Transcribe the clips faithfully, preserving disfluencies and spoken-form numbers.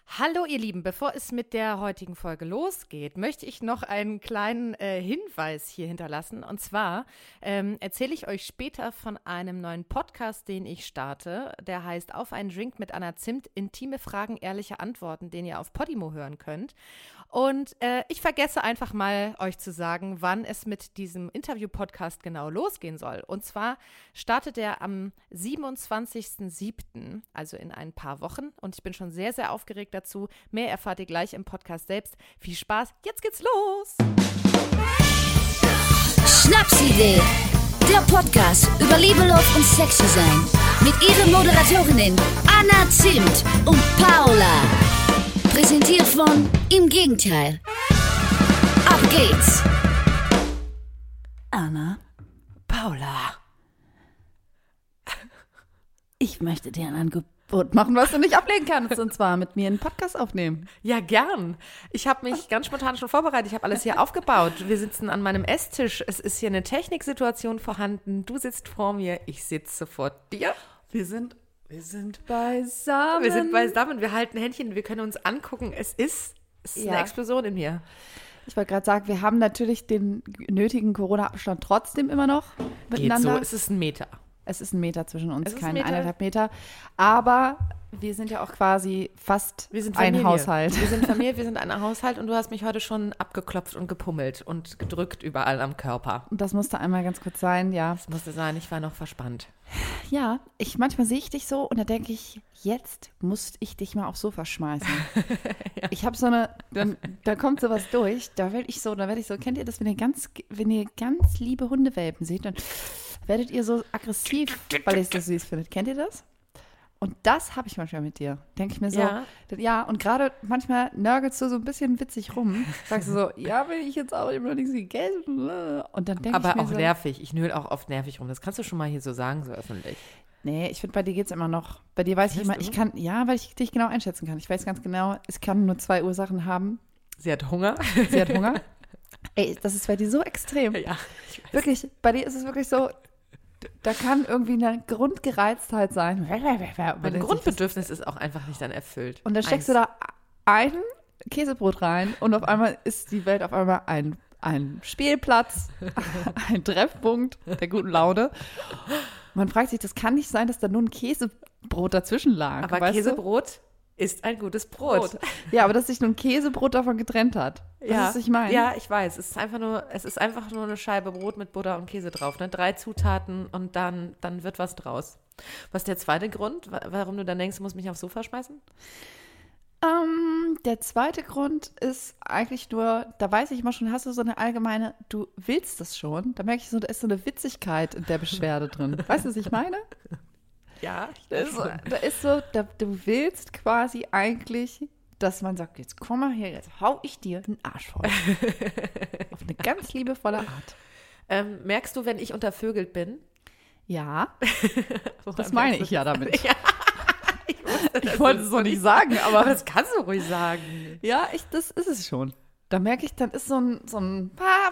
Hallo ihr Lieben, bevor es mit der heutigen Folge losgeht, möchte ich noch einen kleinen äh, Hinweis hier hinterlassen. Und zwar ähm, erzähle ich euch später von einem neuen Podcast, den ich starte. Der heißt Auf einen Drink mit Anna Zimt, intime Fragen, ehrliche Antworten, den ihr auf Podimo hören könnt. Und äh, ich vergesse einfach mal, euch zu sagen, wann es mit diesem Interview-Podcast genau losgehen soll. Und zwar startet er am siebenundzwanzigsten siebten, also in ein paar Wochen. Und ich bin schon sehr, sehr aufgeregt dazu. Mehr erfahrt ihr gleich im Podcast selbst. Viel Spaß, jetzt geht's los! Schnapsidee, der Podcast über Liebe, Love und Sexy-Sein. Mit ihren Moderatorinnen Anna Zimt und Paula. Präsentiert von Im Gegenteil. Ab geht's! Anna, Paula. ich möchte dir ein Angebot machen, was du nicht ablehnen kannst. Und zwar mit mir einen Podcast aufnehmen. Ja, gern. Ich habe mich ganz spontan schon vorbereitet. Ich habe alles hier aufgebaut. Wir sitzen an meinem Esstisch. Es ist hier eine Techniksituation vorhanden. Du sitzt vor mir. Ich sitze vor dir. Wir sind, wir sind beisammen. Wir sind beisammen. Wir halten Händchen. Wir können uns angucken. Es ist, es ist Ja. eine Explosion in mir. Ich wollte gerade sagen, wir haben natürlich den nötigen Corona-Abstand trotzdem immer noch Geht miteinander. so. Es ist ein Meter. Es ist ein Meter zwischen uns, Es ist ein kein Meter. eineinhalb Meter. Aber wir sind ja auch quasi fast Wir sind ein Familie. Haushalt. Wir sind Familie, wir sind ein Haushalt und du hast mich heute schon abgeklopft und gepummelt und gedrückt überall am Körper. Und das musste einmal ganz kurz sein, ja. Das musste sein, ich war noch verspannt. Ja, ich manchmal sehe ich dich so und da denke ich, jetzt muss ich dich mal aufs Sofa schmeißen. ja. Ich habe so eine, dann, da kommt sowas durch, da werde ich so, da werde ich so, kennt ihr das, wenn ihr ganz, wenn ihr ganz liebe Hundewelpen seht, dann werdet ihr so aggressiv, weil ihr es so süß findet. Kennt ihr das? Und das habe ich manchmal mit dir. Denke ich mir so, Ja. ja, und gerade manchmal nörgelst du so ein bisschen witzig rum. Sagst du so, ja, will ich jetzt auch immer nichts gegessen. Und dann denke ich Aber mir auch so, nervig. Ich nöl auch oft nervig rum. Das kannst du schon mal hier so sagen, so öffentlich. nee, ich finde, bei dir geht es immer noch. Bei dir weiß ich Findest immer, ich du? kann, ja, weil ich dich genau einschätzen kann. Ich weiß ganz genau, es kann nur zwei Ursachen haben. Sie hat Hunger. Sie hat Hunger. Ey, das ist bei dir so extrem. ja. Wirklich, bei dir ist es wirklich so, da kann irgendwie eine Grundgereiztheit sein. Mein Grundbedürfnis ist auch einfach nicht dann erfüllt. Und dann steckst du da ein Käsebrot rein und auf einmal ist die Welt auf einmal ein, ein Spielplatz, ein Treffpunkt der guten Laune. Man fragt sich, das kann nicht sein, dass da nur ein Käsebrot dazwischen lag. Aber weißt du? Käsebrot ist ein gutes Brot. Ja, aber dass sich nur ein Käsebrot davon getrennt hat. Das Ja. ist, was ich meine. Ja, ich weiß. Es ist einfach nur, es ist einfach nur eine Scheibe Brot mit Butter und Käse drauf. Ne? Drei Zutaten und dann, dann wird was draus. Was ist der zweite Grund, wa- warum du dann denkst, du musst mich aufs Sofa schmeißen? Ähm, der zweite Grund ist eigentlich nur, da weiß ich immer schon, hast du so eine allgemeine, du willst das schon. Da merke ich so, da ist so eine Witzigkeit in der Beschwerde drin. Weißt du, was ich meine? Ja. Da ist so, da ist so da, du willst quasi eigentlich, dass man sagt, jetzt komm mal her, jetzt hau ich dir den Arsch voll. Auf eine ganz liebevolle Art. Ähm, merkst du, wenn ich untervögelt bin? Ja, Woran das meine merkst du ich ja damit. Ja. Ich, wusste, Ich dass wollte du es so nicht sagen, Aber aber das kannst du ruhig sagen. ja, ich, das ist es schon. Da merke ich, dann ist so ein, so ein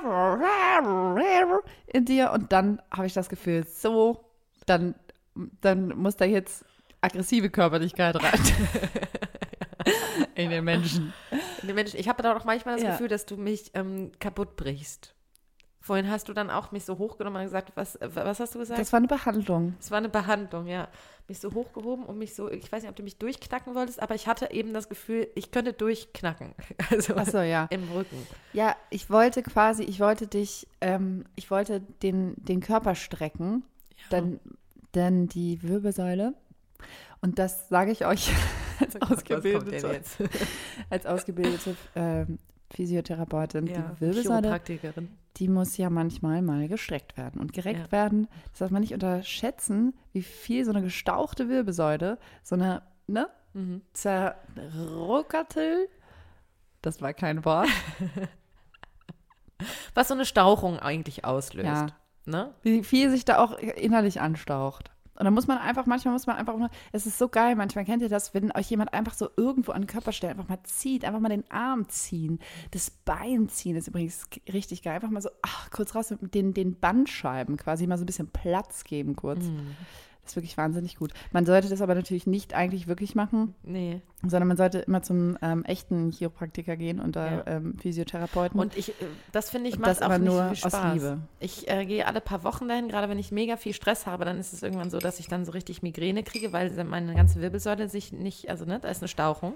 in dir und dann habe ich das Gefühl, so, dann, dann muss da jetzt aggressive Körperlichkeit rein. In den Menschen. Nee, Mensch, ich habe da auch manchmal das Ja. Gefühl, dass du mich ähm, kaputt brichst. Vorhin hast du dann auch mich so hochgenommen und gesagt, was, äh, was hast du gesagt? Das war eine Behandlung. Es war eine Behandlung, ja. Mich so hochgehoben und mich so, ich weiß nicht, ob du mich durchknacken wolltest, aber ich hatte eben das Gefühl, ich könnte durchknacken. Also Ach so, ja. im Rücken. Ja, ich wollte quasi, ich wollte dich, ähm, ich wollte den, den Körper strecken, dann, dann die Wirbelsäule. Und das sage ich euch als Was kommt denn ausgebildete, jetzt? als ausgebildete ähm, Physiotherapeutin. Ja, Die Wirbelsäule, Chiropraktikerin. die muss ja manchmal mal gestreckt werden. Und gereckt Ja. werden, das darf man nicht unterschätzen, wie viel so eine gestauchte Wirbelsäule, so eine, ne, Mhm. zerruckerte, das war kein Wort, Was so eine Stauchung eigentlich auslöst. Ja. Ne? wie viel sich da auch innerlich anstaucht. Und dann muss man einfach, manchmal muss man einfach, es ist so geil, manchmal kennt ihr das, wenn euch jemand einfach so irgendwo an den Körperstelle einfach mal zieht, einfach mal den Arm ziehen, das Bein ziehen, ist übrigens richtig geil, einfach mal so, ach, kurz raus mit den, den Bandscheiben quasi mal so ein bisschen Platz geben kurz. Mhm. Das ist wirklich wahnsinnig gut. Man sollte das aber natürlich nicht eigentlich wirklich machen, Nee. sondern man sollte immer zum ähm, echten Chiropraktiker gehen und da Ja. ähm, Physiotherapeuten. Und ich, äh, das finde ich, Und macht das auch aber nicht nur viel aus Spaß. Liebe. Ich äh, gehe alle paar Wochen dahin, gerade wenn ich mega viel Stress habe, dann ist es irgendwann so, dass ich dann so richtig Migräne kriege, weil meine ganze Wirbelsäule sich nicht, also ne, da ist eine Stauchung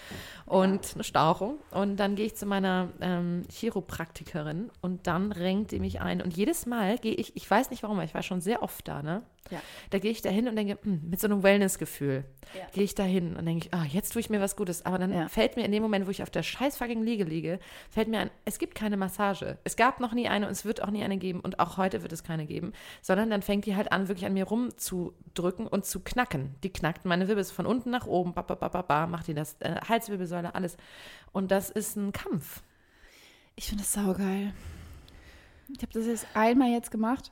und eine Stauchung und dann gehe ich zu meiner ähm, Chiropraktikerin und dann renkt die mich ein und jedes Mal gehe ich, ich weiß nicht warum, aber ich war schon sehr oft da, ne? Ja. Da gehe ich da hin und denke, hm, mit so einem Wellness-Gefühl Ja. gehe ich da hin und denke, ah, jetzt tue ich mir was Gutes. Aber dann Ja. fällt mir in dem Moment, wo ich auf der scheiß fucking Liege liege, fällt mir ein, es gibt keine Massage. Es gab noch nie eine und es wird auch nie eine geben und auch heute wird es keine geben, sondern dann fängt die halt an, wirklich an mir rumzudrücken und zu knacken. Die knackt meine Wirbelsäule von unten nach oben, ba, ba, ba, ba, ba, macht die das, äh, Halswirbelsäule, alles. Und das ist ein Kampf. Ich finde das saugeil. Ich habe das jetzt einmal jetzt gemacht,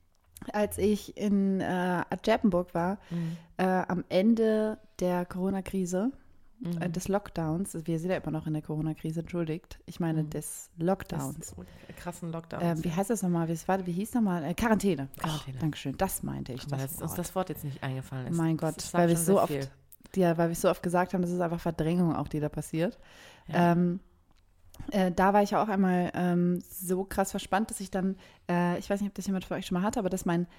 als ich in äh, Aschaffenburg war, Mhm. äh, am Ende der Corona-Krise, Mhm. äh, des Lockdowns. Wir sind ja immer noch in der Corona-Krise, entschuldigt. Ich meine Mhm. des Lockdowns. Das krassen Lockdown. Ähm, wie heißt das nochmal? Wie, war, wie hieß nochmal? Äh, Quarantäne. Quarantäne. Oh, Dankeschön, das meinte ich. Weil Das uns Wort. das Wort jetzt nicht eingefallen ist. Mein Das Gott, sagt weil wir schon so sehr oft, viel. ja, weil wir so oft gesagt haben, das ist einfach Verdrängung auch, die da passiert. Ja. Ähm, äh, da war ich auch einmal ähm, so krass verspannt, dass ich dann, äh, ich weiß nicht, ob das jemand von euch schon mal hatte, aber dass mein,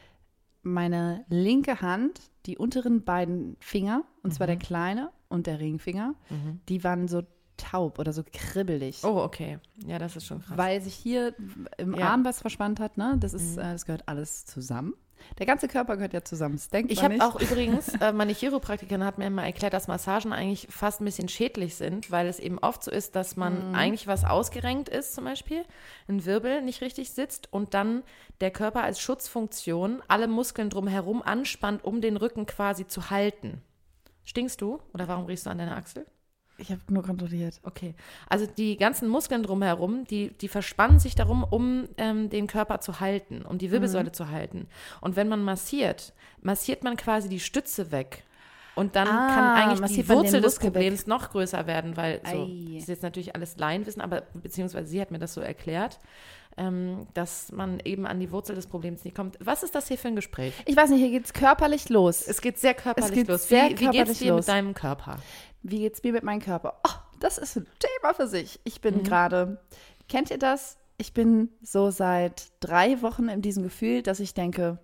meine linke Hand, die unteren beiden Finger, und zwar der kleine und der Ringfinger, Mhm. die waren so taub oder so kribbelig. Oh, okay. Ja, das ist schon krass. Weil sich hier im Ja. Arm was verspannt hat, ne? Das ist, Mhm. äh, das gehört alles zusammen. Der ganze Körper gehört ja zusammen. Das denkt Ich man habe nicht. auch übrigens, äh, meine Chiropraktikerin hat mir immer erklärt, dass Massagen eigentlich fast ein bisschen schädlich sind, weil es eben oft so ist, dass man Mhm. eigentlich was ausgerenkt ist, zum Beispiel, ein Wirbel nicht richtig sitzt und dann der Körper als Schutzfunktion alle Muskeln drumherum anspannt, um den Rücken quasi zu halten. Stinkst du? Oder warum riechst du an deiner Achsel? Ich habe nur kontrolliert. Okay. Also die ganzen Muskeln drumherum, die, die verspannen sich darum, um ähm, den Körper zu halten, um die Wirbelsäule Mhm. zu halten. Und wenn man massiert, massiert man quasi die Stütze weg. Und dann Ah, kann eigentlich die massiert man den Wurzel des Muskel Problems noch größer werden, weil so, Ei. das ist jetzt natürlich alles Laienwissen, aber beziehungsweise sie hat mir das so erklärt, ähm, dass man eben an die Wurzel des Problems nicht kommt. Was ist das hier für ein Gespräch? Ich weiß nicht, hier geht's körperlich los. Es geht sehr körperlich geht los. sehr wie, wie geht's körperlich dir los. mit deinem Körper? Wie geht's mir mit meinem Körper? Oh, das ist ein Thema für sich. Ich bin Mhm. gerade, kennt ihr das? Ich bin so seit drei Wochen in diesem Gefühl, dass ich denke,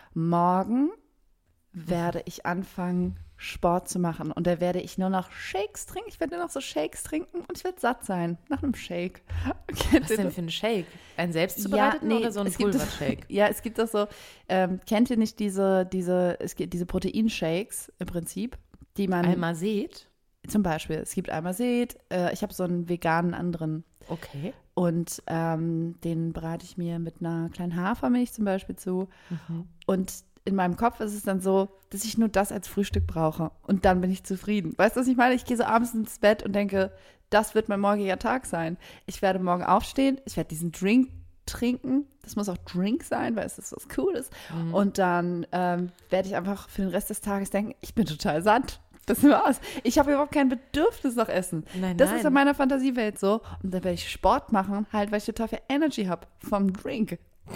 morgen werde ich anfangen, Sport zu machen. Und da werde ich nur noch Shakes trinken. Ich werde nur noch so Shakes trinken und ich werde satt sein nach einem Shake. Kennt Was ihr denn das? für ein Shake? Ein selbstzubereiteten nee, oder so ein es gibt- Pulvershake? Ja, es gibt doch so, ähm, kennt ihr nicht diese, diese, es gibt diese Proteinshakes im Prinzip, die man, Almazet? zum Beispiel, es gibt Almazet, äh, ich habe so einen veganen anderen Okay. und ähm, den bereite ich mir mit einer kleinen Hafermilch zum Beispiel zu Mhm. und in meinem Kopf ist es dann so, dass ich nur das als Frühstück brauche und dann bin ich zufrieden. Weißt du, was ich meine? Ich gehe so abends ins Bett und denke, das wird mein morgiger Tag sein. Ich werde morgen aufstehen, ich werde diesen Drink trinken. Das muss auch Drink sein, weil es ist was Cooles. Mhm. Und dann ähm, werde ich einfach für den Rest des Tages denken, ich bin total satt. Das war's. Ich habe überhaupt kein Bedürfnis nach Essen. Nein, das nein. ist in meiner Fantasiewelt so. Und dann werde ich Sport machen, halt, weil ich total viel Energy habe vom Drink.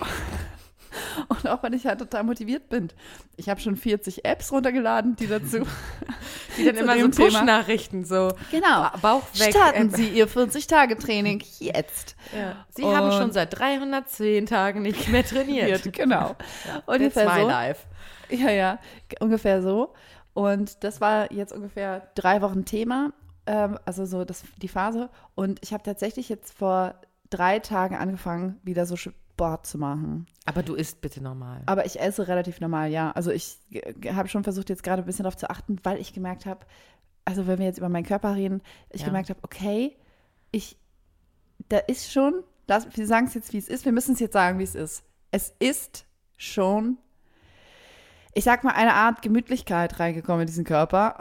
Und auch wenn ich halt total motiviert bin. Ich habe schon vierzig Apps runtergeladen, die dazu. Die dann zu immer so dem Thema. Push-Nachrichten, so Genau. Ba- Bauch weg. Starten äh, Sie Ihr vierzig-Tage-Training jetzt. Ja. Sie haben Und- schon seit dreihundertzehn Tagen nicht mehr trainiert. Genau. That's Ungefähr my so. life. Ja, ja, g- ungefähr so. Und das war jetzt ungefähr drei Wochen Thema, ähm, also so das, die Phase. Und ich habe tatsächlich jetzt vor drei Tagen angefangen, wieder so Sport zu machen. Aber du isst bitte normal. Aber ich esse relativ normal, ja. Also ich habe schon versucht, jetzt gerade ein bisschen darauf zu achten, weil ich gemerkt habe, also wenn wir jetzt über meinen Körper reden, ich Ja. gemerkt habe, okay, ich, da ist schon, das, wir sagen es jetzt, wie es ist, wir müssen es jetzt sagen, wie es ist. Es ist schon, ich sag mal, eine Art Gemütlichkeit reingekommen in diesen Körper.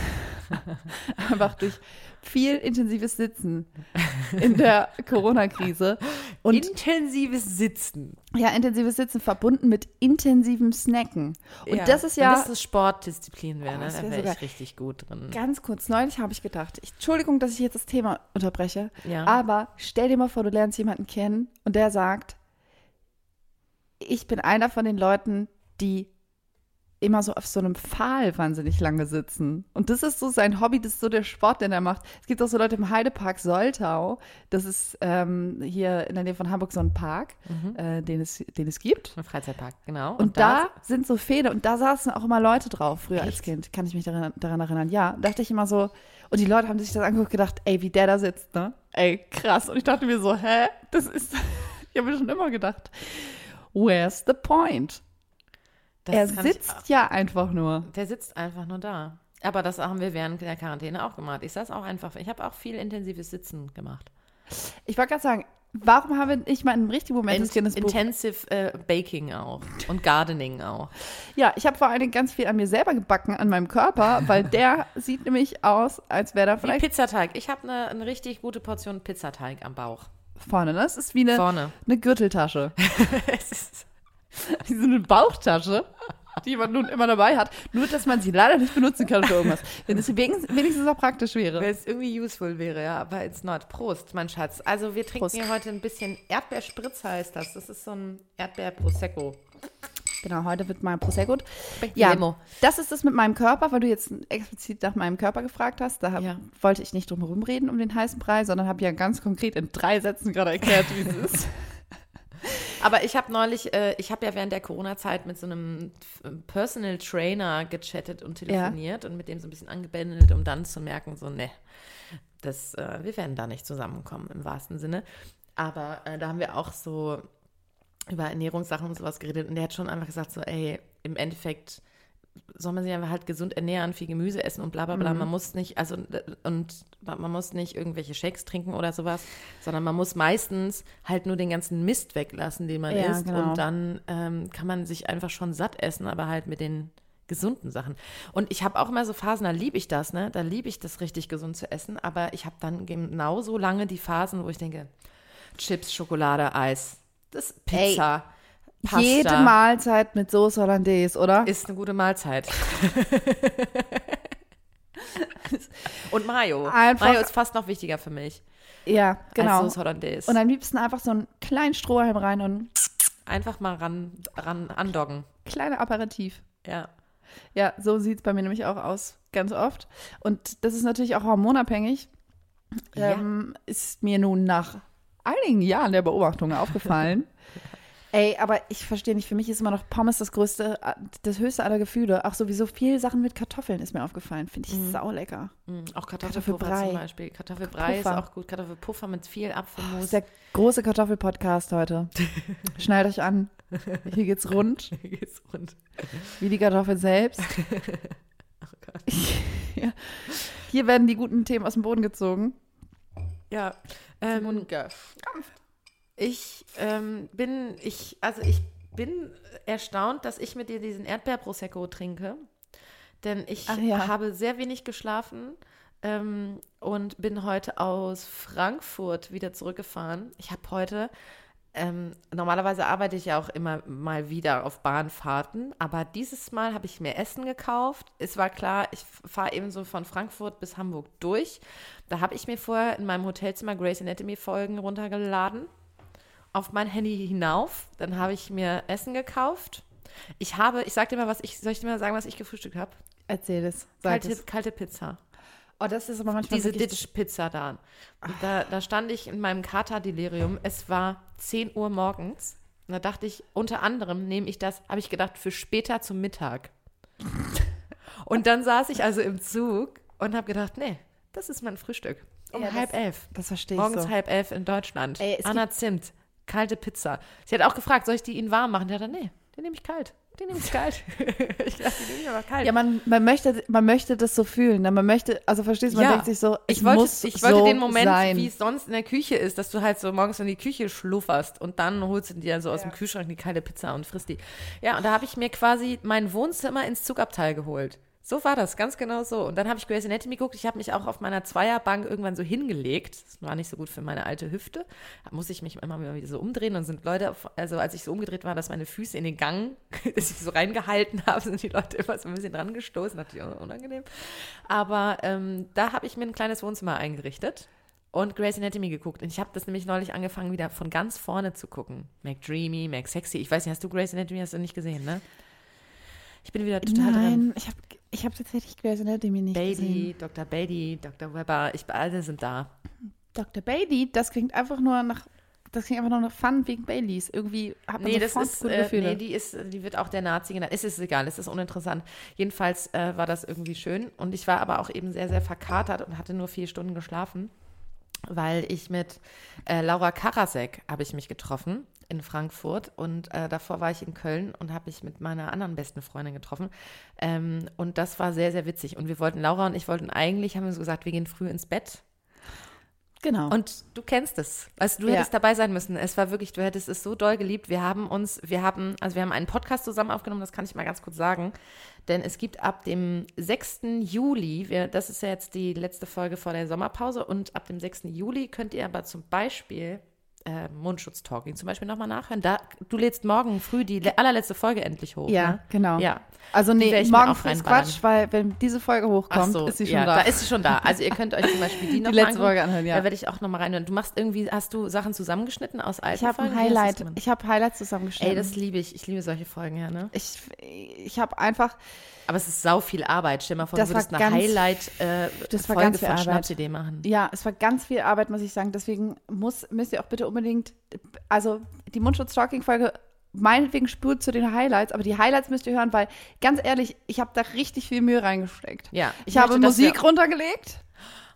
Einfach durch viel intensives Sitzen in der Corona-Krise. Und Intensives Sitzen. ja, intensives Sitzen verbunden mit intensivem Snacken. Und das ist ja, Wenn das das Sportdisziplin wäre, Oh, ne? das Da wär wäre sogar- ich richtig gut drin. ganz kurz, neulich habe ich gedacht, ich, Entschuldigung, dass ich jetzt das Thema unterbreche, Ja. aber stell dir mal vor, du lernst jemanden kennen und der sagt, ich bin einer von den Leuten, die immer so auf so einem Pfahl wahnsinnig lange sitzen. Und das ist so sein Hobby, das ist so der Sport, den er macht. Es gibt auch so Leute im Heidepark Soltau, das ist ähm, hier in der Nähe von Hamburg so ein Park, mhm. äh, den, es, den es gibt. Ein Freizeitpark, genau. Und, und da sind so Pfähle und da saßen auch immer Leute drauf, früher Echt? als Kind, kann ich mich daran, daran erinnern. Ja, dachte ich immer so, und die Leute haben sich das angeguckt und gedacht, ey, wie der da sitzt, ne? Ey, krass. Und ich dachte mir so, hä? Das ist, ich habe mir schon immer gedacht, where's the point? Das er sitzt ich, ja einfach nur. Der sitzt einfach nur da. Aber das haben wir während der Quarantäne auch gemacht. Ich saß auch einfach, ich habe auch viel intensives Sitzen gemacht. Ich wollte gerade sagen, warum habe ich mal im richtigen Moment In, das Guinness-Buch? Intensive äh, Baking auch und Gardening auch. Ja, ich habe vor allen Dingen ganz viel an mir selber gebacken, an meinem Körper, weil der sieht nämlich aus, als wäre da vielleicht... Wie Pizzateig. Ich habe eine, eine richtig gute Portion Pizzateig am Bauch. Vorne, ne? Das ist wie eine, Vorne. eine Gürteltasche. Es ist wie so eine Bauchtasche, die man nun immer dabei hat. Nur, dass man sie leider nicht benutzen kann für irgendwas. Wenn es wenigstens auch praktisch wäre. Wenn es irgendwie useful wäre, ja. Aber it's not. Prost, mein Schatz. Also wir trinken Prost. hier heute ein bisschen Erdbeerspritz, heißt das. Das ist so ein Erdbeer-Prosecco. Genau, heute wird mal Prosecco. Ja, Limo. Das ist es mit meinem Körper, weil du jetzt explizit nach meinem Körper gefragt hast. Da hab, ja. wollte ich nicht drum herum reden um den heißen Brei, sondern habe ja ganz konkret in drei Sätzen gerade erklärt, wie es ist. Aber ich habe neulich, äh, ich habe ja während der Corona-Zeit mit so einem Personal Trainer gechattet und telefoniert ja. und mit dem so ein bisschen angebändelt, um dann zu merken, so, ne, das, äh, wir werden da nicht zusammenkommen im wahrsten Sinne. Aber äh, da haben wir auch so über Ernährungssachen und sowas geredet und der hat schon einfach gesagt, so, ey, im Endeffekt soll man sich einfach halt gesund ernähren, viel Gemüse essen und bla bla bla. Mhm. Man muss nicht, also und man muss nicht irgendwelche Shakes trinken oder sowas, sondern man muss meistens halt nur den ganzen Mist weglassen, den man ja, isst. Genau. Und dann ähm, kann man sich einfach schon satt essen, aber halt mit den gesunden Sachen. Und ich habe auch immer so Phasen, da liebe ich das, ne? Da liebe ich das richtig gesund zu essen, aber ich habe dann genauso lange die Phasen, wo ich denke, Chips, Schokolade, Eis, das Pizza. Ey. Pasta. Jede Mahlzeit mit Soße Hollandaise, oder? Ist eine gute Mahlzeit. Und Mayo. Einfach, Mayo ist fast noch wichtiger für mich. Ja, genau. Als Soße Hollandaise. Und am liebsten einfach so einen kleinen Strohhalm rein und einfach mal ran, ran andoggen. Kleiner Aperitif. Ja. Ja, so sieht es bei mir nämlich auch aus, ganz oft. Und das ist natürlich auch hormonabhängig. Ja. Ähm, ist mir nun nach einigen Jahren der Beobachtung aufgefallen. Ey, aber ich verstehe nicht, für mich ist immer noch Pommes das größte, das höchste aller Gefühle. Auch sowieso viele Sachen mit Kartoffeln ist mir aufgefallen. Finde ich mm. saulecker. Mm, auch Kartoffelpuffer Kartoffelbrei. Zum Beispiel. Kartoffelbrei ist auch gut. Kartoffelpuffer mit viel Apfelmus. Das ist der große Kartoffelpodcast heute. Schneidet euch an. Hier geht's rund. Hier geht's rund. Wie die Kartoffel selbst. Oh Gott. Ja. Hier werden die guten Themen aus dem Boden gezogen. Ja. Ähm, Ich ähm, bin, ich, also ich bin erstaunt, dass ich mit dir diesen Erdbeer-Prosecco trinke, denn ich ja. habe sehr wenig geschlafen ähm, und bin heute aus Frankfurt wieder zurückgefahren. Ich habe heute, ähm, normalerweise arbeite ich ja auch immer mal wieder auf Bahnfahrten, aber dieses Mal habe ich mir Essen gekauft. Es war klar, ich fahre eben so von Frankfurt bis Hamburg durch. Da habe ich mir vorher in meinem Hotelzimmer Grey's Anatomy-Folgen runtergeladen. Auf mein Handy hinauf, dann habe ich mir Essen gekauft. Ich habe, ich sag dir mal, was ich, soll ich dir mal sagen, was ich gefrühstückt habe? Erzähl es. Kalte, kalte Pizza. Oh, das ist aber manchmal Diese Ditch-Pizza da. da. Da stand ich in meinem Kater-Delirium. Es war zehn Uhr morgens. Und da dachte ich, unter anderem nehme ich das, habe ich gedacht, für später zum Mittag. Und dann saß ich also im Zug und habe gedacht, nee, das ist mein Frühstück. Um ja, halb das, elf. Das verstehe ich Morgens so. halb elf in Deutschland. Ey, Anna Zimt. Kalte Pizza. Sie hat auch gefragt, soll ich die Ihnen warm machen? Ja, dann nee, den nehme ich kalt. Den nehme ich kalt. Ich dachte, die nehme ich aber kalt. Ja, man, man, möchte, man möchte das so fühlen. Ne? Man möchte, also verstehst du, man ja. denkt sich so, es ich wollte, muss ich wollte so den Moment, sein. wie es sonst in der Küche ist, dass du halt so morgens in die Küche schlufferst und dann holst du dir so aus ja. dem Kühlschrank die kalte Pizza und frisst die. Ja, und da habe ich mir quasi mein Wohnzimmer ins Zugabteil geholt. So war das, ganz genau so. Und dann habe ich Grey's Anatomy geguckt. Ich habe mich auch auf meiner Zweierbank irgendwann so hingelegt. Das war nicht so gut für meine alte Hüfte. Da muss ich mich immer wieder so umdrehen. Und sind Leute, also als ich so umgedreht war, dass meine Füße in den Gang, dass ich so reingehalten habe, sind die Leute immer so ein bisschen dran gestoßen. Natürlich auch unangenehm. Aber ähm, da habe ich mir ein kleines Wohnzimmer eingerichtet und Grey's Anatomy geguckt. Und ich habe das nämlich neulich angefangen, wieder von ganz vorne zu gucken. McDreamy, McSexy. Ich weiß nicht, hast du Grey's Anatomy, hast du nicht gesehen, ne? Ich bin wieder total Nein, drin. ich habe ich hab tatsächlich Grey's Anatomy nicht Beatty, gesehen. Doktor Beatty, Doktor Webber, ich, alle sind da. Doktor Beatty, das klingt einfach nur nach, das klingt einfach nur nach Fun wegen Baileys. Irgendwie hat man Nee, das sofort ist, gute äh, Gefühle. nee, die ist, die wird auch der Nazi genannt. Es ist egal, es ist uninteressant. Jedenfalls äh, war das irgendwie schön und ich war aber auch eben sehr, sehr verkatert und hatte nur vier Stunden geschlafen, weil ich mit äh, Laura Karasek habe ich mich getroffen in Frankfurt und äh, davor war ich in Köln und habe mich mit meiner anderen besten Freundin getroffen ähm, und das war sehr, sehr witzig und wir wollten, Laura und ich wollten eigentlich, haben wir so gesagt, wir gehen früh ins Bett. Genau. Und du kennst es. Also du Ja. hättest dabei sein müssen. Es war wirklich, du hättest es so doll geliebt. Wir haben uns, wir haben, also wir haben einen Podcast zusammen aufgenommen, das kann ich mal ganz kurz sagen. Denn es gibt ab dem sechsten Juli, wir, das ist ja jetzt die letzte Folge vor der Sommerpause, und ab dem sechsten Juli könnt ihr aber zum Beispiel äh, Mundschutz-Talking zum Beispiel nochmal nachhören. Da, du lädst morgen früh die le- allerletzte Folge endlich hoch. ja, Ne? genau. Ja. Also Die nee, werd ich mir morgen auch früh ist reinballern. Quatsch, weil wenn diese Folge hochkommt, Ach so, ist sie schon ja, da. da ist sie schon da. Also ihr könnt euch zum Beispiel die noch Die mal letzte angucken. Folge anhören, ja. Da werde ich auch nochmal reinhören. Du machst irgendwie, hast du Sachen zusammengeschnitten aus alten Ich habe Folgen? ein Wie hast du's Highlight. gemacht? Ich habe Highlights zusammengeschnitten. Ey, das liebe ich. Ich liebe solche Folgen, ja, ne? ich ich habe einfach, Aber es ist sau viel Arbeit. Stell dir mal vor, Das du würdest war eine ganz- Highlight äh, das war Folge ganz viel von Arbeit. Schnapsidee machen. ja, es war ganz viel Arbeit, muss ich sagen. Deswegen muss, müsst ihr auch bitte unbedingt, also die Mundschutz-Talking-Folge meinetwegen spurt zu den Highlights, aber die Highlights müsst ihr hören, weil ganz ehrlich, ich habe da richtig viel Mühe reingesteckt. Ja, Ich, habe möchte, dass Musik wir- runtergelegt.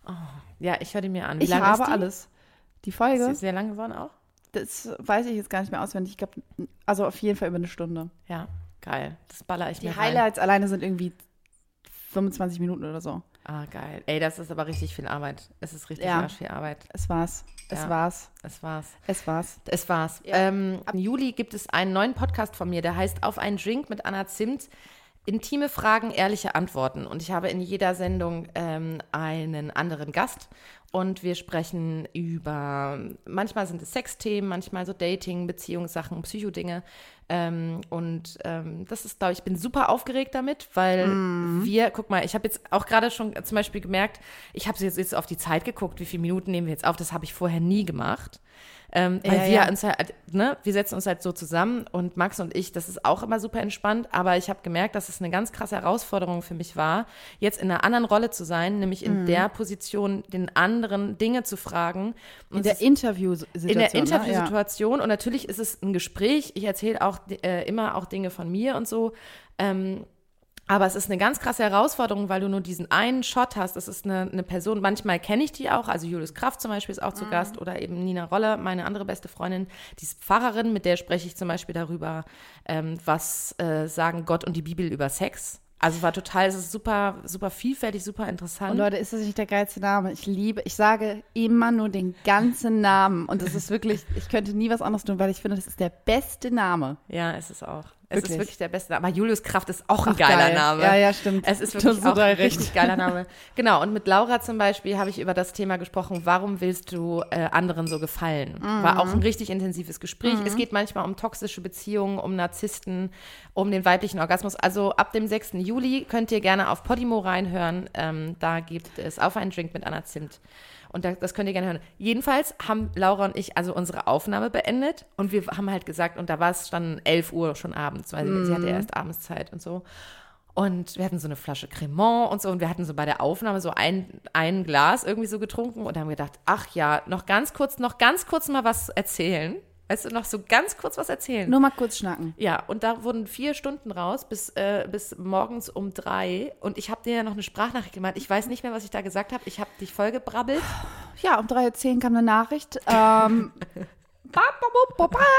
Ja, ich höre die mir an. Wie Ich lang habe ist die? alles. Die Ist Folge, die sehr lang geworden auch? das weiß ich jetzt gar nicht mehr auswendig. Ich glaube, also auf jeden Fall über eine Stunde. Ja, geil. Das baller ich Die mir rein. Highlights alleine sind irgendwie fünfundzwanzig Minuten oder so. Ah, geil. Ey, das ist aber richtig viel Arbeit. Es ist richtig Ja. arsch viel Arbeit. Es war's. Es Ja. war's. Es war's. Es war's. Es war's. Ja. Ähm, Im Juli gibt es einen neuen Podcast von mir, der heißt Auf einen Drink mit Anna Zimt. Intime Fragen, ehrliche Antworten. Und ich habe in jeder Sendung ähm, einen anderen Gast. Und wir sprechen über, manchmal sind es Sexthemen, manchmal so Dating, Beziehungssachen, Psychodinge. Ähm, und ähm, das ist, glaube ich, ich bin super aufgeregt damit, weil wir, guck mal, ich habe jetzt auch gerade schon zum Beispiel gemerkt, ich habe jetzt, jetzt auf die Zeit geguckt, wie viele Minuten nehmen wir jetzt auf, das habe ich vorher nie gemacht. Ähm, weil Ja, wir ja. uns halt, ne, wir setzen uns halt so zusammen und Max und ich, das ist auch immer super entspannt, aber ich habe gemerkt, dass es eine ganz krasse Herausforderung für mich war, jetzt in einer anderen Rolle zu sein, nämlich in der Position, den anderen Dinge zu fragen. Und In der es ist- Interviewsituation. in der ne? Interviewsituation und natürlich ist es ein Gespräch. Ich erzähle auch äh, immer auch Dinge von mir und so. Ähm, aber es ist eine ganz krasse Herausforderung, weil du nur diesen einen Shot hast. Das ist eine, eine Person, manchmal kenne ich die auch, also Julius Kraft zum Beispiel ist auch zu Gast oder eben Nina Roller, meine andere beste Freundin, die ist Pfarrerin, mit der spreche ich zum Beispiel darüber, ähm, was äh, sagen Gott und die Bibel über Sex. Also war total, es ist super, super vielfältig, super interessant. Und Leute, ist das nicht der geilste Name? Ich liebe, ich sage immer nur den ganzen Namen. Und das ist wirklich, ich könnte nie was anderes tun, weil ich finde, das ist der beste Name. Ja, es ist auch. Es Wirklich. ist wirklich der beste Name. Aber Julius Kraft ist auch ein Ach, geiler geil. Name. Ja, ja, stimmt. Es ist Du wirklich hast so auch ein recht. richtig geiler Name. Genau, und mit Laura zum Beispiel habe ich über das Thema gesprochen, warum willst du äh, anderen so gefallen? War auch ein richtig intensives Gespräch. Es geht manchmal um toxische Beziehungen, um Narzissten, um den weiblichen Orgasmus. Also ab dem sechsten Juli könnt ihr gerne auf Podimo reinhören. Ähm, da gibt es Auf einen Drink mit Anna Zimt. Und das, das könnt ihr gerne hören. Jedenfalls haben Laura und ich also unsere Aufnahme beendet und wir haben halt gesagt, und da war es dann elf Uhr schon abends, weil sie, sie hatte erst abends Zeit und so. Und wir hatten so eine Flasche Cremant und so und wir hatten so bei der Aufnahme so ein, ein Glas irgendwie so getrunken und haben gedacht, ach ja, noch ganz kurz, noch ganz kurz mal was erzählen. Weißt du, noch so ganz kurz was erzählen. Nur mal kurz schnacken. Ja, und da wurden vier Stunden raus bis, äh, bis morgens um drei. Und ich habe dir ja noch eine Sprachnachricht gemacht. Ich weiß nicht mehr, was ich da gesagt habe. Ich habe dich voll gebrabbelt. Ja, um drei Uhr zehn kam eine Nachricht. Ähm, ba, ba, ba, ba, ba.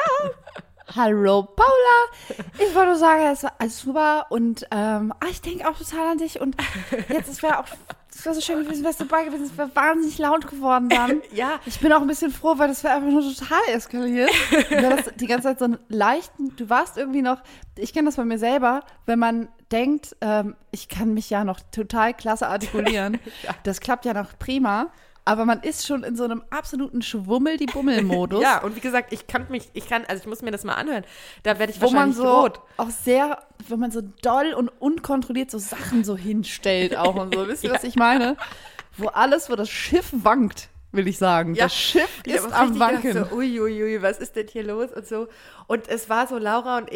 Hallo Paula, ich wollte nur sagen, es war alles super und ähm, ah, ich denke auch total an dich und jetzt, es wäre auch, es wäre so schön gewesen, wärst du dabei gewesen, es wäre wahnsinnig laut geworden dann. Ja. Ich bin auch ein bisschen froh, weil das wäre einfach nur total eskaliert. Und du hattest die ganze Zeit so einen leichten, du warst irgendwie noch, ich kenne das bei mir selber, wenn man denkt, ähm, ich kann mich ja noch total klasse artikulieren, Ja. das klappt ja noch prima. Aber man ist schon in so einem absoluten Schwummel-die-Bummel-Modus. Ja, und wie gesagt, ich kann mich, ich kann, also ich muss mir das mal anhören. Da werde ich wo man wahrscheinlich so rot. auch sehr, wo man so doll und unkontrolliert so Sachen so hinstellt auch und so. Wisst ihr, Ja. was ich meine? Wo alles, wo das Schiff wankt, will ich sagen. Ja. Das Schiff Ich hab ist auch am richtig Wanken. gedacht, so, uiuiui, was ist denn hier los und so. Und es war so, Laura und ich,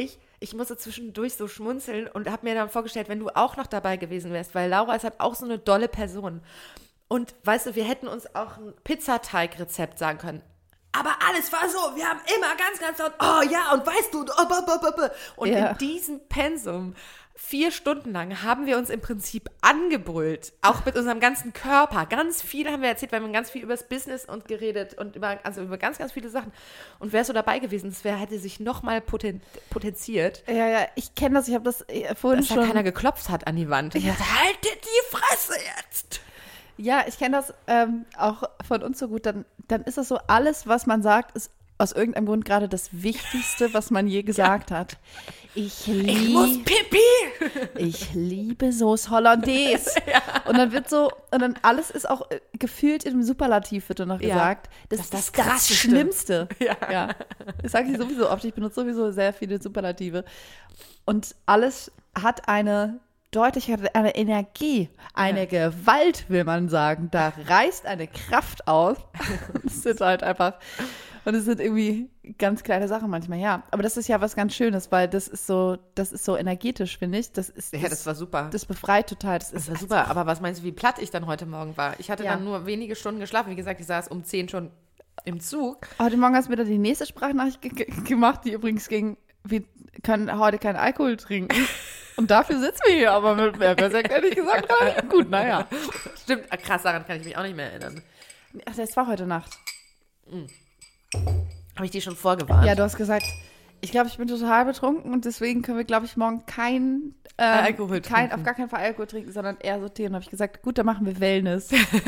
ich musste zwischendurch so schmunzeln und habe mir dann vorgestellt, wenn du auch noch dabei gewesen wärst, weil Laura ist halt auch so eine dolle Person. Und weißt du, wir hätten uns auch ein Pizzateigrezept sagen können. Aber alles war so, wir haben immer ganz, ganz laut, oh ja, und weißt du, und, oh, b, b, b. und ja. in diesem Pensum, vier Stunden lang, haben wir uns im Prinzip angebrüllt, auch mit unserem ganzen Körper. Ganz viel haben wir erzählt, wir haben ganz viel über das Business und geredet und über, also über ganz, ganz viele Sachen. Und wärst du dabei gewesen, das wär, hätte sich nochmal poten, potenziert. Ja, ja, ich kenne das, ich habe das vorhin dass schon. Dass da keiner geklopft hat an die Wand. Und ja. ich dachte, haltet die Fresse jetzt! Ja, ich kenne das ähm, auch von uns so gut. Dann, dann ist es so, alles, was man sagt, ist aus irgendeinem Grund gerade das Wichtigste, was man je gesagt ja. hat. Ich, lieb, ich muss Pipi! Ich liebe Sauce Hollandaise. Ja. Und dann wird so, und dann alles ist auch äh, gefühlt im Superlativ, wird dann noch ja. gesagt. Das, das ist das, das, das Schlimmste. Ja. ja. Das sage ich sowieso oft. Ich benutze sowieso sehr viele Superlative. Und alles hat eine Deutlichkeit, eine Energie, eine ja. Gewalt, will man sagen. Da reißt eine Kraft aus. Es sind halt einfach, und es sind irgendwie ganz kleine Sachen manchmal, ja. Aber das ist ja was ganz Schönes, weil das ist so, das ist so energetisch, finde ich. Das ist, ja, das, das war super. Das befreit total. Das, das ist war super. Aber was meinst du, wie platt ich dann heute Morgen war? Ich hatte ja. dann nur wenige Stunden geschlafen. Wie gesagt, ich saß um zehn schon im Zug. Heute Morgen hast du wieder die nächste Sprachnachricht ge- gemacht, die übrigens ging, wir können heute keinen Alkohol trinken. Und dafür sitzen wir hier, aber mit mehr Persekt hätte ich gesagt, na, gut, naja. Stimmt, krass, daran kann ich mich auch nicht mehr erinnern. Ach, das war heute Nacht. Mhm. Habe ich dir schon vorgewarnt? Ja, du hast gesagt, ich glaube, ich bin total betrunken und deswegen können wir, glaube ich, morgen kein, ähm, Alkohol kein trinken. auf gar keinen Fall Alkohol trinken, sondern eher so Tee. Und habe ich gesagt, gut, dann machen wir Wellness.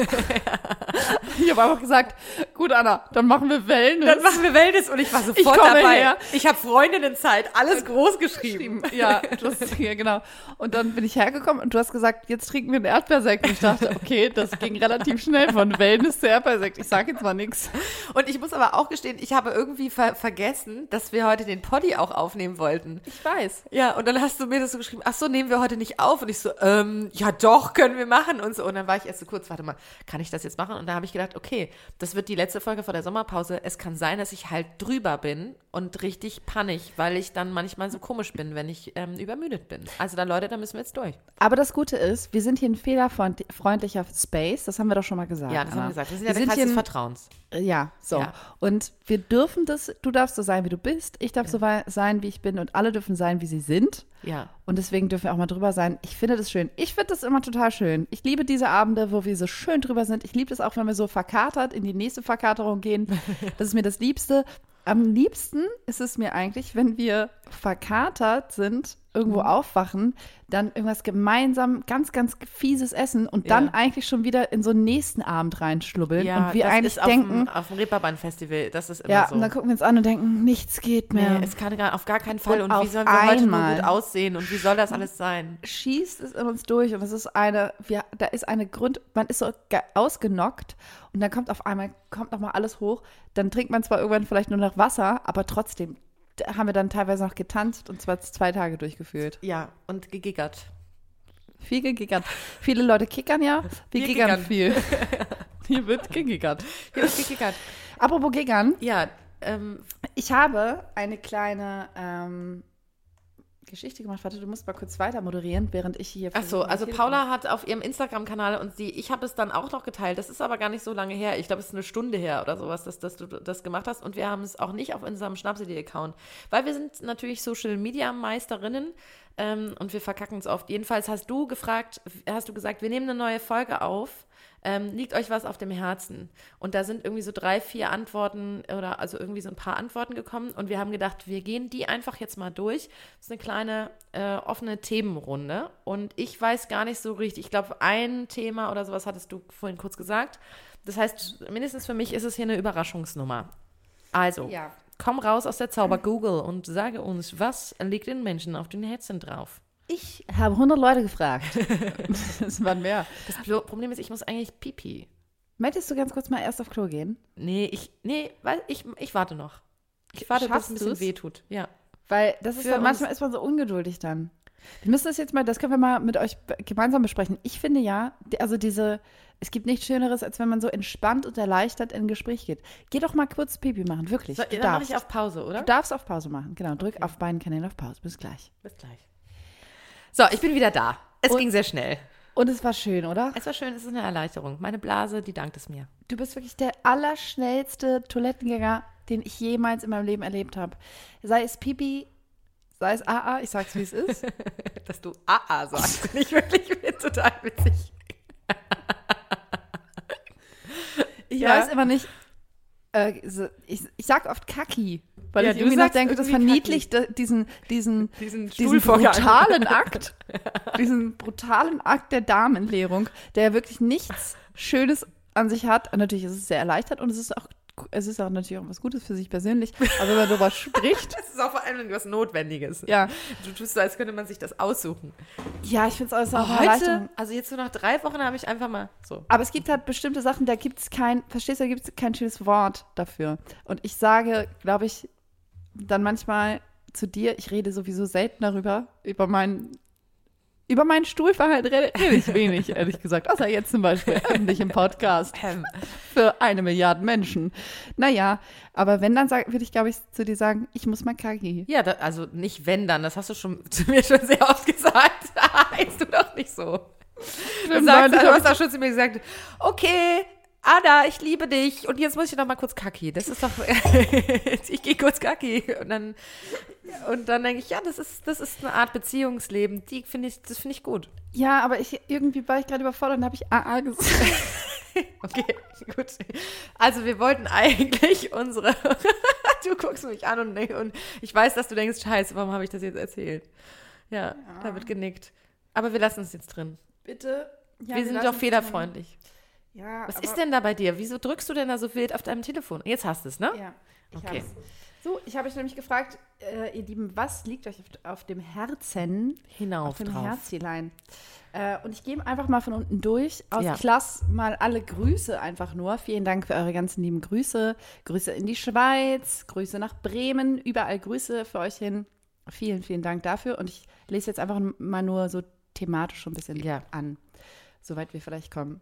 Ich habe einfach gesagt, gut, Anna, dann machen wir Wellness. Dann machen wir Wellness und ich war sofort ich dabei. Her. Ich habe Freundinnenzeit, alles groß geschrieben. Ja, du hast, ja, genau. Und dann bin ich hergekommen und du hast gesagt, jetzt trinken wir einen Erdbeersekt. Und ich dachte, okay, das ging relativ schnell von Wellness zu Erdbeersekt. Ich sage jetzt mal nichts. Und ich muss aber auch gestehen, ich habe irgendwie ver- vergessen, dass wir heute den Poddy auch aufnehmen wollten. Ich weiß. Ja, und dann hast du mir das so geschrieben, ach so, nehmen wir heute nicht auf. Und ich so, ähm, ja doch, können wir machen und so. Und dann war ich erst so kurz, warte mal, kann ich das jetzt machen? Und da habe ich gedacht, okay, das wird die letzte Folge vor der Sommerpause. Es kann sein, dass ich halt drüber bin und richtig pannig, weil ich dann manchmal so komisch bin, wenn ich ähm, übermüdet bin. Also dann, Leute, da müssen wir jetzt durch. Aber das Gute ist, wir sind hier ein fehlerfreundlicher Space. Das haben wir doch schon mal gesagt. Ja, das Anna. haben wir gesagt. Wir sind wir ja der sind Kreis hier des ein, Vertrauens. Ja, so. Ja. Und wir dürfen das, du darfst so sein, wie du bist. Ich darf ja. so wei- sein, wie ich bin. Und alle dürfen sein, wie sie sind. Ja. Und deswegen dürfen wir auch mal drüber sein. Ich finde das schön. Ich finde das immer total schön. Ich liebe diese Abende, wo wir so schön drüber sind. Ich liebe es auch, wenn wir so verkatert in die nächste Verkaterung gehen. Das ist mir das Liebste. Am liebsten ist es mir eigentlich, wenn wir verkatert sind, irgendwo mhm. aufwachen, dann irgendwas gemeinsam ganz, ganz fieses essen und dann ja. eigentlich schon wieder in so einen nächsten Abend reinschlubbeln. Ja, und wir das eigentlich ist denken, auf dem, auf dem Reeperbahn-Festival, das ist immer ja, so. und dann gucken wir uns an und denken, nichts geht mehr. Nee, es kann gar, auf gar keinen Fall. Und Und, wie auf sollen wir heute nur einmal gut aussehen und wie soll das alles sein? Schießt es in uns durch und es ist eine, wir, da ist eine Grund, man ist so ge- ausgenockt und dann kommt auf einmal, kommt nochmal alles hoch, dann trinkt man zwar irgendwann vielleicht nur noch Wasser, aber trotzdem da haben wir dann teilweise noch getanzt und zwar zwei Tage durchgeführt. Ja, und gegiggert. Viel gegiggert. Viele Leute kickern ja, wir, wir giggern, giggern viel. Hier wird gegiggert. Hier wird gegiggert. Apropos giggern. Ja, ähm. Ich habe eine kleine ähm, Geschichte gemacht. Warte, du musst mal kurz weiter moderieren, während ich hier... Ach so, also Paula hat auf ihrem Instagram-Kanal und sie, ich habe es dann auch noch geteilt, das ist aber gar nicht so lange her, ich glaube, es ist eine Stunde her oder sowas, dass, dass du das gemacht hast und wir haben es auch nicht auf unserem Schnapsidee-Account, weil wir sind natürlich Social-Media-Meisterinnen ähm, und wir verkacken es oft. Jedenfalls hast du gefragt, hast du gesagt, wir nehmen eine neue Folge auf, Ähm, liegt euch was auf dem Herzen? Und da sind irgendwie so drei, vier Antworten oder also irgendwie so ein paar Antworten gekommen und wir haben gedacht, wir gehen die einfach jetzt mal durch. Das ist eine kleine äh, offene Themenrunde und ich weiß gar nicht so richtig, ich glaube ein Thema oder sowas hattest du vorhin kurz gesagt. Das heißt, mindestens für mich ist es hier eine Überraschungsnummer. Also, ja. Komm raus aus der Zauber-Google und sage uns, was liegt den Menschen auf den Herzen drauf? Ich habe hundert Leute gefragt. Das waren mehr. Das Problem ist, ich muss eigentlich pipi. Möchtest du ganz kurz mal erst auf Klo gehen? Nee, ich, nee, weil ich, ich warte noch. Ich warte, bis es ein bisschen wehtut. Ja. Weil das ist Für dann, uns- manchmal ist man so ungeduldig dann. Wir müssen das jetzt mal, das können wir mal mit euch be- gemeinsam besprechen. Ich finde ja, die- also diese, es gibt nichts Schöneres, als wenn man so entspannt und erleichtert in ein Gespräch geht. Geh doch mal kurz Pipi machen, wirklich. So, Du dann mache darfst. ich auf Pause, oder? Du darfst auf Pause machen, genau. Drück Okay. auf beiden Kanälen auf Pause. Bis gleich. Bis gleich. So, ich bin wieder da. Es Und- ging sehr schnell. Und es war schön, oder? Es war schön, es ist eine Erleichterung. Meine Blase, die dankt es mir. Du bist wirklich der allerschnellste Toilettengänger, den ich jemals in meinem Leben erlebt habe. Sei es Pipi, sei es A A, ich sag's wie es ist. Dass du A A sagst, finde ich wirklich total witzig. Ich Ja. weiß immer nicht, äh, so, ich, ich sag oft Kaki, weil Ja, ich du irgendwie noch sagst denke, das irgendwie verniedlicht da- diesen, diesen, Diesen diesen Stuhlvorgang. brutalen Akt, diesen brutalen Akt der Darmentleerung, der wirklich nichts Schönes an sich hat. Und natürlich ist es sehr erleichtert und es ist auch, es ist auch natürlich auch was Gutes für sich persönlich. Aber wenn man darüber spricht, Das ist auch vor allem was Notwendiges. ja, Du tust so, als könnte man sich das aussuchen. ja, ich finde es alles auch eine Aber Erleichterung. heute, also jetzt so nach drei Wochen habe ich einfach mal so. Aber es gibt halt bestimmte Sachen, da gibt es kein, verstehst du, da gibt es kein schönes Wort dafür. Und ich sage, glaube ich, dann manchmal zu dir, ich rede sowieso selten darüber, über meinen, über mein Stuhlverhalten rede, rede ich wenig, ehrlich gesagt. Außer jetzt zum Beispiel öffentlich im Podcast Ähm, für eine Milliarde Menschen. Naja, aber wenn, dann sag- würde ich, glaube ich, zu dir sagen, ich muss mal kagi. ja, da, also nicht wenn dann, das hast du schon zu mir schon sehr oft gesagt. Heißt du doch nicht so. Du, sagst, also, du hast auch schon zu mir gesagt, okay, Anna, ich liebe dich und jetzt muss ich noch mal kurz kacki. Das ist doch, ich gehe kurz kacki und dann und dann denke ich, ja, das ist das ist eine Art Beziehungsleben, die finde ich, das finde ich gut. Ja, aber ich, irgendwie war ich gerade überfordert und habe ich A A gesagt. Okay, gut. Also wir wollten eigentlich unsere, du guckst mich an und, und ich weiß, dass du denkst, scheiße, warum habe ich das jetzt erzählt? Ja, ja. Da wird genickt. Aber wir lassen es jetzt drin. Bitte. Ja, wir sind lassen doch es fehlerfreundlich. drin. Ja, Was aber- ist denn da bei dir? Wieso drückst du denn da so wild auf deinem Telefon? Jetzt hast du es, ne? Ja, ich Okay. hab's. So, ich habe euch nämlich gefragt, äh, ihr Lieben, was liegt euch auf, auf dem Herzen? Hinauf auf dem drauf. Herzchen. Äh, und ich gehe einfach mal von unten durch. Aus, Ja. Ich lasse mal alle Grüße einfach nur. Vielen Dank für eure ganzen lieben Grüße. Grüße in die Schweiz, Grüße nach Bremen, überall Grüße für euch hin. Vielen, vielen Dank dafür. Und ich lese jetzt einfach mal nur so thematisch schon ein bisschen Ja. an, soweit wir vielleicht kommen.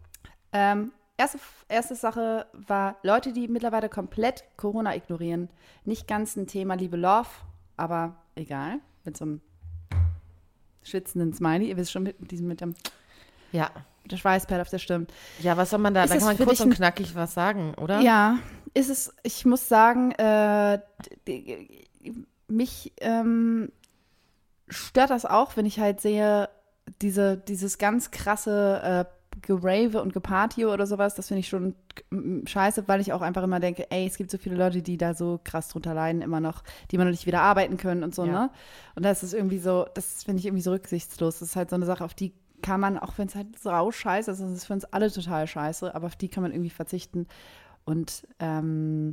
Ähm, erste, erste Sache war Leute, die mittlerweile komplett Corona ignorieren. Nicht ganz ein Thema Liebe Love, aber egal. Mit so einem schwitzenden Smiley. Ihr wisst schon, mit diesem mit, dem, Ja. mit der Schweißperle auf der Stirn. Ja, was soll man da? Ist Da es kann man für kurz dich und ein- knackig was sagen, oder? Ja, ist es, ich muss sagen, äh, d- d- mich ähm, stört das auch, wenn ich halt sehe, diese, dieses ganz krasse äh, Gerave und Geparty oder sowas, das finde ich schon mm, scheiße, weil ich auch einfach immer denke, ey, es gibt so viele Leute, die da so krass drunter leiden, immer noch, die immer noch nicht wieder arbeiten können und so, Ja. ne? Und das ist irgendwie so, das finde ich irgendwie so rücksichtslos. Das ist halt so eine Sache, auf die kann man, auch wenn es halt sau scheiße ist, das ist für uns alle total scheiße, aber auf die kann man irgendwie verzichten. Und ähm,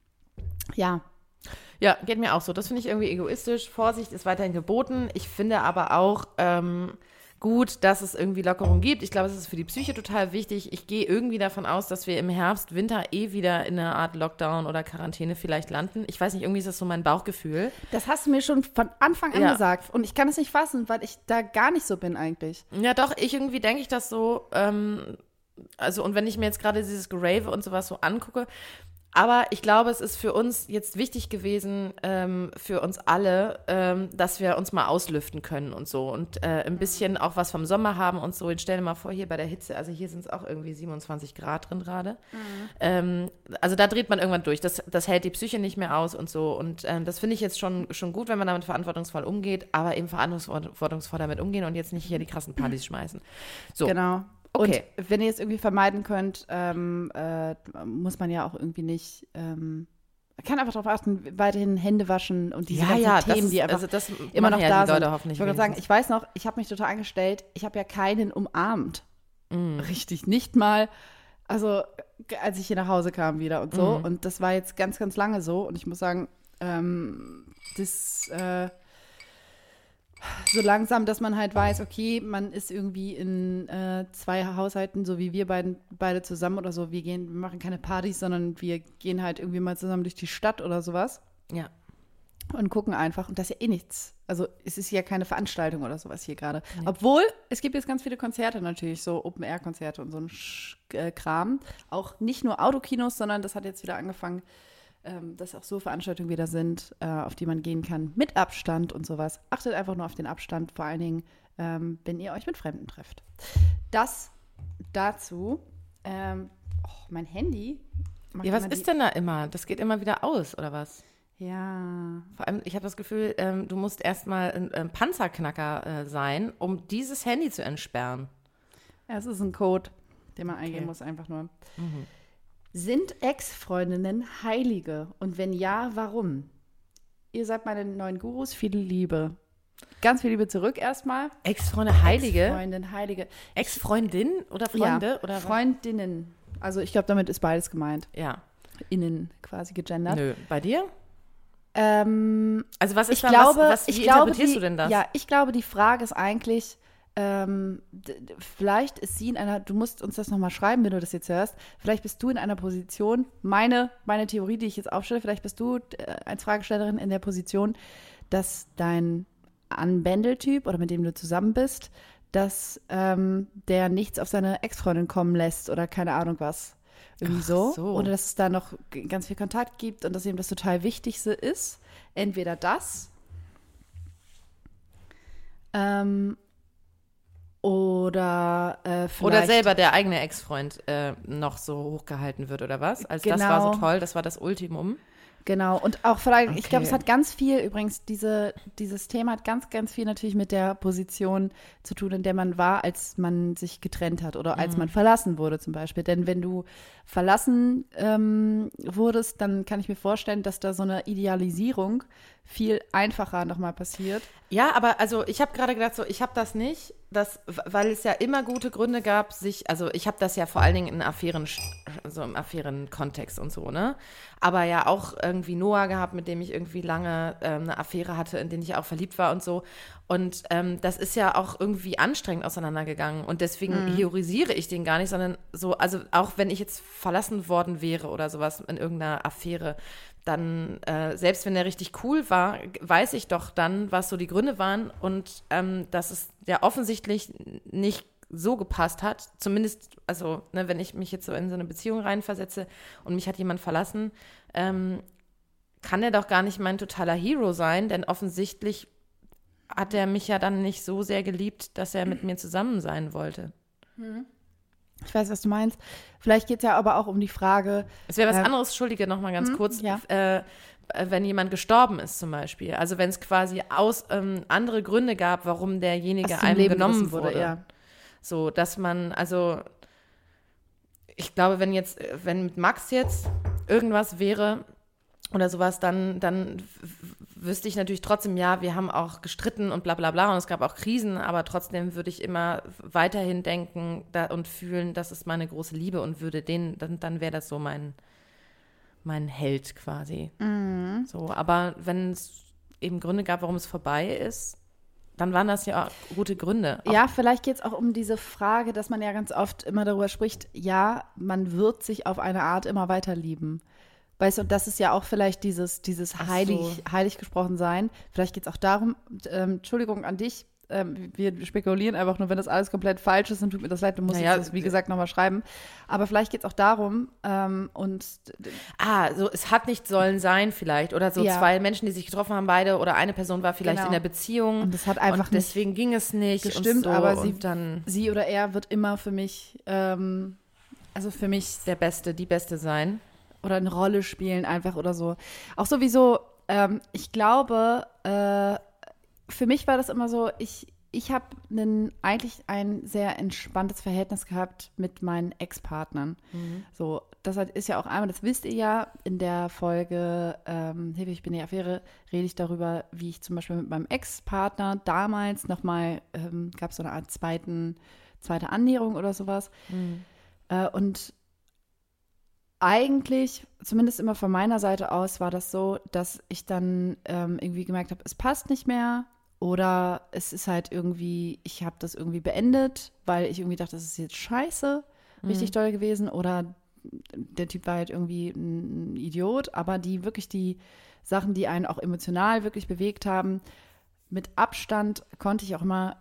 ja, Ja, geht mir auch so. Das finde ich irgendwie egoistisch. Vorsicht ist weiterhin geboten. Ich finde aber auch ähm, gut, dass es irgendwie Lockerung gibt. Ich glaube, es ist für die Psyche total wichtig. Ich gehe irgendwie davon aus, dass wir im Herbst, Winter eh wieder in einer Art Lockdown oder Quarantäne vielleicht landen. Ich weiß nicht, irgendwie ist das so mein Bauchgefühl. das hast du mir schon von Anfang an Ja. gesagt. Und ich kann es nicht fassen, weil ich da gar nicht so bin eigentlich. Ja, doch, ich irgendwie denke ich das so. Ähm, also, und wenn ich mir jetzt gerade dieses Gerave und sowas so angucke, aber ich glaube, es ist für uns jetzt wichtig gewesen, ähm, für uns alle, ähm, dass wir uns mal auslüften können und so und äh, ein bisschen auch was vom Sommer haben und so. Jetzt stell dir mal vor, hier bei der Hitze, also hier sind es auch irgendwie siebenundzwanzig Grad drin gerade. Ähm, also da dreht man irgendwann durch. Das, das hält die Psyche nicht mehr aus und so. Und ähm, das finde ich jetzt schon, schon gut, wenn man damit verantwortungsvoll umgeht, aber eben verantwortungsvoll damit umgehen und jetzt nicht hier die krassen Partys schmeißen. So. Genau. Okay. Und wenn ihr es irgendwie vermeiden könnt, ähm, äh, muss man ja auch irgendwie nicht, ähm, kann einfach darauf achten, weiterhin Hände waschen und diese Ja, ganzen ja, Themen, das ist, die einfach also das immer noch machen ja da die Leute sind. hoffentlich Ich wollte gerade sagen, wenigstens. ich weiß noch, ich habe mich total angestellt, ich habe ja keinen umarmt. Mm. Richtig, nicht mal, also g- als ich hier nach Hause kam wieder und so. Mhm. Und das war jetzt ganz, ganz lange so. Und ich muss sagen, ähm, das äh, so langsam, dass man halt weiß, okay, man ist irgendwie in äh, zwei Haushalten, so wie wir beiden, beide zusammen oder so. Wir gehen, wir machen keine Partys, sondern wir gehen halt irgendwie mal zusammen durch die Stadt oder sowas Ja. und gucken einfach. Und das ist ja eh nichts also es ist ja keine Veranstaltung oder sowas hier gerade. Nee. Obwohl, es gibt jetzt ganz viele Konzerte natürlich, so Open-Air-Konzerte und so ein Sch- äh, Kram. Auch nicht nur Autokinos, sondern das hat jetzt wieder angefangen, ähm, dass auch so Veranstaltungen wieder sind, äh, auf die man gehen kann, mit Abstand und sowas. Achtet einfach nur auf den Abstand, vor allen Dingen, ähm, wenn ihr euch mit Fremden trefft. Das dazu. Ähm, oh, mein Handy. Ja, was ist denn da immer? Das geht immer wieder aus, oder was? Ja. Vor allem, ich habe das Gefühl, ähm, du musst erstmal ein, ein Panzerknacker äh, sein, um dieses Handy zu entsperren. Ja, es ist ein Code, den man okay. eingeben muss, einfach nur. Mhm. Sind Ex-Freundinnen Heilige? Und wenn ja, warum? Ihr seid meine neuen Gurus, viel Liebe. Ganz viel Liebe zurück erstmal. Ex-Freunde Heilige? Ex-Freundin Heilige. Ex-Freundin oder Freunde? Ja, oder Freundinnen. Also ich glaube, damit ist beides gemeint. Ja. Innen quasi gegendert. Nö, bei dir? Ähm, also was ist ich da, glaube, was, was, wie ich interpretierst glaube, die, du denn das? Ja, ich glaube, die Frage ist eigentlich, ähm, d- d- vielleicht ist sie in einer, du musst uns das nochmal schreiben, wenn du das jetzt hörst, vielleicht bist du in einer Position, meine, meine Theorie, die ich jetzt aufstelle, vielleicht bist du äh, als Fragestellerin in der Position, dass dein Anbändeltyp oder mit dem du zusammen bist, dass ähm, der nichts auf seine Ex-Freundin kommen lässt oder keine Ahnung was. Irgendwie so. so. Oder dass es da noch g- ganz viel Kontakt gibt und dass ihm das total Wichtigste ist. Entweder das ähm, oder äh, vielleicht Oder selber der eigene Ex-Freund äh, noch so hochgehalten wird, oder was? Also Genau. das war so toll, das war das Ultimum. Genau, und auch vielleicht, Okay. ich glaube, es hat ganz viel, übrigens, diese, dieses Thema hat ganz, ganz viel natürlich mit der Position zu tun, in der man war, als man sich getrennt hat oder als Mhm. man verlassen wurde zum Beispiel. Denn wenn du verlassen ähm, wurdest, dann kann ich mir vorstellen, dass da so eine Idealisierung viel einfacher nochmal passiert. Ja, aber also ich habe gerade gedacht, so ich habe das nicht, das, weil es ja immer gute Gründe gab, sich, also ich habe das ja vor allen Dingen in Affären, so im Affären-Kontext und so, ne? Aber ja auch irgendwie Noah gehabt, mit dem ich irgendwie lange ähm, eine Affäre hatte, in den ich auch verliebt war und so. Und ähm, das ist ja auch irgendwie anstrengend auseinandergegangen. Und deswegen Mhm. priorisiere ich den gar nicht, sondern so, also auch wenn ich jetzt verlassen worden wäre oder sowas in irgendeiner Affäre, dann, äh, selbst wenn der richtig cool war, weiß ich doch dann, was so die Gründe waren und ähm, dass es ja offensichtlich nicht so gepasst hat. Zumindest, also, ne, wenn ich mich jetzt so in so eine Beziehung reinversetze und mich hat jemand verlassen, ähm, kann er doch gar nicht mein totaler Hero sein, denn offensichtlich hat er mich ja dann nicht so sehr geliebt, dass er mit mir zusammen sein wollte. Ich weiß, was du meinst. Vielleicht geht es ja aber auch um die Frage. Es wäre was äh, anderes, Entschuldige, noch mal ganz hm, kurz, ja. äh, wenn jemand gestorben ist zum Beispiel. Also wenn es quasi aus ähm, andere Gründe gab, warum derjenige aus dem einem Leben genommen gerissen wurde. ja. So, dass man, also ich glaube, wenn jetzt, wenn mit Max jetzt irgendwas wäre oder sowas, dann, dann w- wüsste ich natürlich trotzdem, ja, wir haben auch gestritten und bla bla bla und es gab auch Krisen, aber trotzdem würde ich immer weiterhin denken da, und fühlen, das ist meine große Liebe und würde den, dann, dann wäre das so mein, mein Held quasi. Mhm. So, aber wenn es eben Gründe gab, warum es vorbei ist, dann waren das ja auch gute Gründe. Auch Ja, vielleicht geht es auch um diese Frage, dass man ja ganz oft immer darüber spricht, ja, man wird sich auf eine Art immer weiter lieben. Weißt du, und das ist ja auch vielleicht dieses, dieses Ach so. heilig, heilig gesprochen sein. Vielleicht geht es auch darum, ähm, Entschuldigung an dich, ähm, wir spekulieren einfach nur, wenn das alles komplett falsch ist, dann tut mir das leid, du musst Naja, uns das, wie gesagt, nochmal schreiben. Aber vielleicht geht es auch darum, ähm, und Ah, so es hat nicht sollen sein vielleicht oder so Ja. zwei Menschen, die sich getroffen haben, beide oder eine Person war vielleicht Genau. in der Beziehung Und das hat einfach und deswegen ging es nicht gestimmt, und so, aber sie- und dann sie oder er wird immer für mich, ähm, also für mich der Beste, die Beste sein. oder eine Rolle spielen einfach oder so. Auch sowieso, ähm, ich glaube, äh, für mich war das immer so, ich, ich habe eigentlich ein sehr entspanntes Verhältnis gehabt mit meinen Ex-Partnern. So, das hat- ist ja auch einmal, das wisst ihr ja, in der Folge ähm, Hilfe, ich bin die Affäre, rede ich darüber, wie ich zum Beispiel mit meinem Ex-Partner damals nochmal, ähm, gab es so eine Art zweiten, zweite Annäherung oder sowas. Äh, und eigentlich, zumindest immer von meiner Seite aus, war das so, dass ich dann ähm, irgendwie gemerkt habe, es passt nicht mehr oder es ist halt irgendwie, ich habe das irgendwie beendet, weil ich irgendwie dachte, das ist jetzt scheiße, richtig doll gewesen oder der Typ war halt irgendwie ein Idiot, aber die wirklich die Sachen, die einen auch emotional wirklich bewegt haben, mit Abstand konnte ich auch immer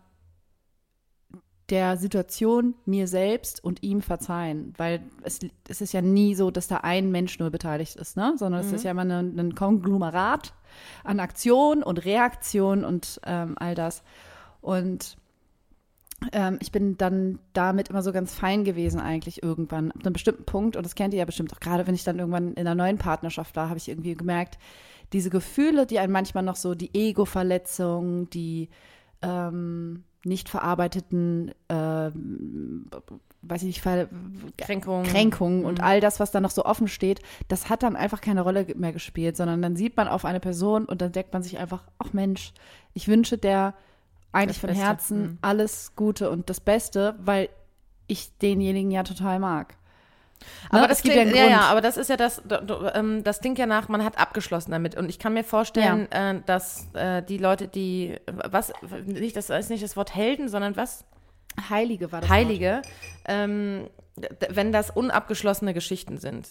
der Situation mir selbst und ihm verzeihen, weil es, es ist ja nie so, dass da ein Mensch nur beteiligt ist, ne? Sondern mhm. es ist ja immer ein, ein Konglomerat an Aktion und Reaktion und ähm, all das. Und ähm, ich bin dann damit immer so ganz fein gewesen eigentlich irgendwann, ab einem bestimmten Punkt, und das kennt ihr ja bestimmt auch, gerade wenn ich dann irgendwann in einer neuen Partnerschaft war, habe ich irgendwie gemerkt, diese Gefühle, die einen manchmal noch so, die Ego-Verletzung, die ähm, nicht verarbeiteten, äh, weiß ich nicht, Ver- Kränkungen, Kränkungen und mhm. all das, was da noch so offen steht, das hat dann einfach keine Rolle mehr gespielt, sondern dann sieht man auf eine Person und dann denkt man sich einfach, ach Mensch, ich wünsche der eigentlich Das von Beste. Herzen Mhm. alles Gute und das Beste, weil ich denjenigen ja total mag. Aber Ne? das Es gibt klingt, ja ja, einen ja, Grund. aber das ist ja das, d- d- ähm, das klingt ja nach, man hat abgeschlossen damit. Und ich kann mir vorstellen, äh, dass äh, die Leute, die, was, nicht, das ist nicht das Wort Helden, sondern was? Heilige war das Wort. Heilige, ähm, d- wenn das unabgeschlossene Geschichten sind.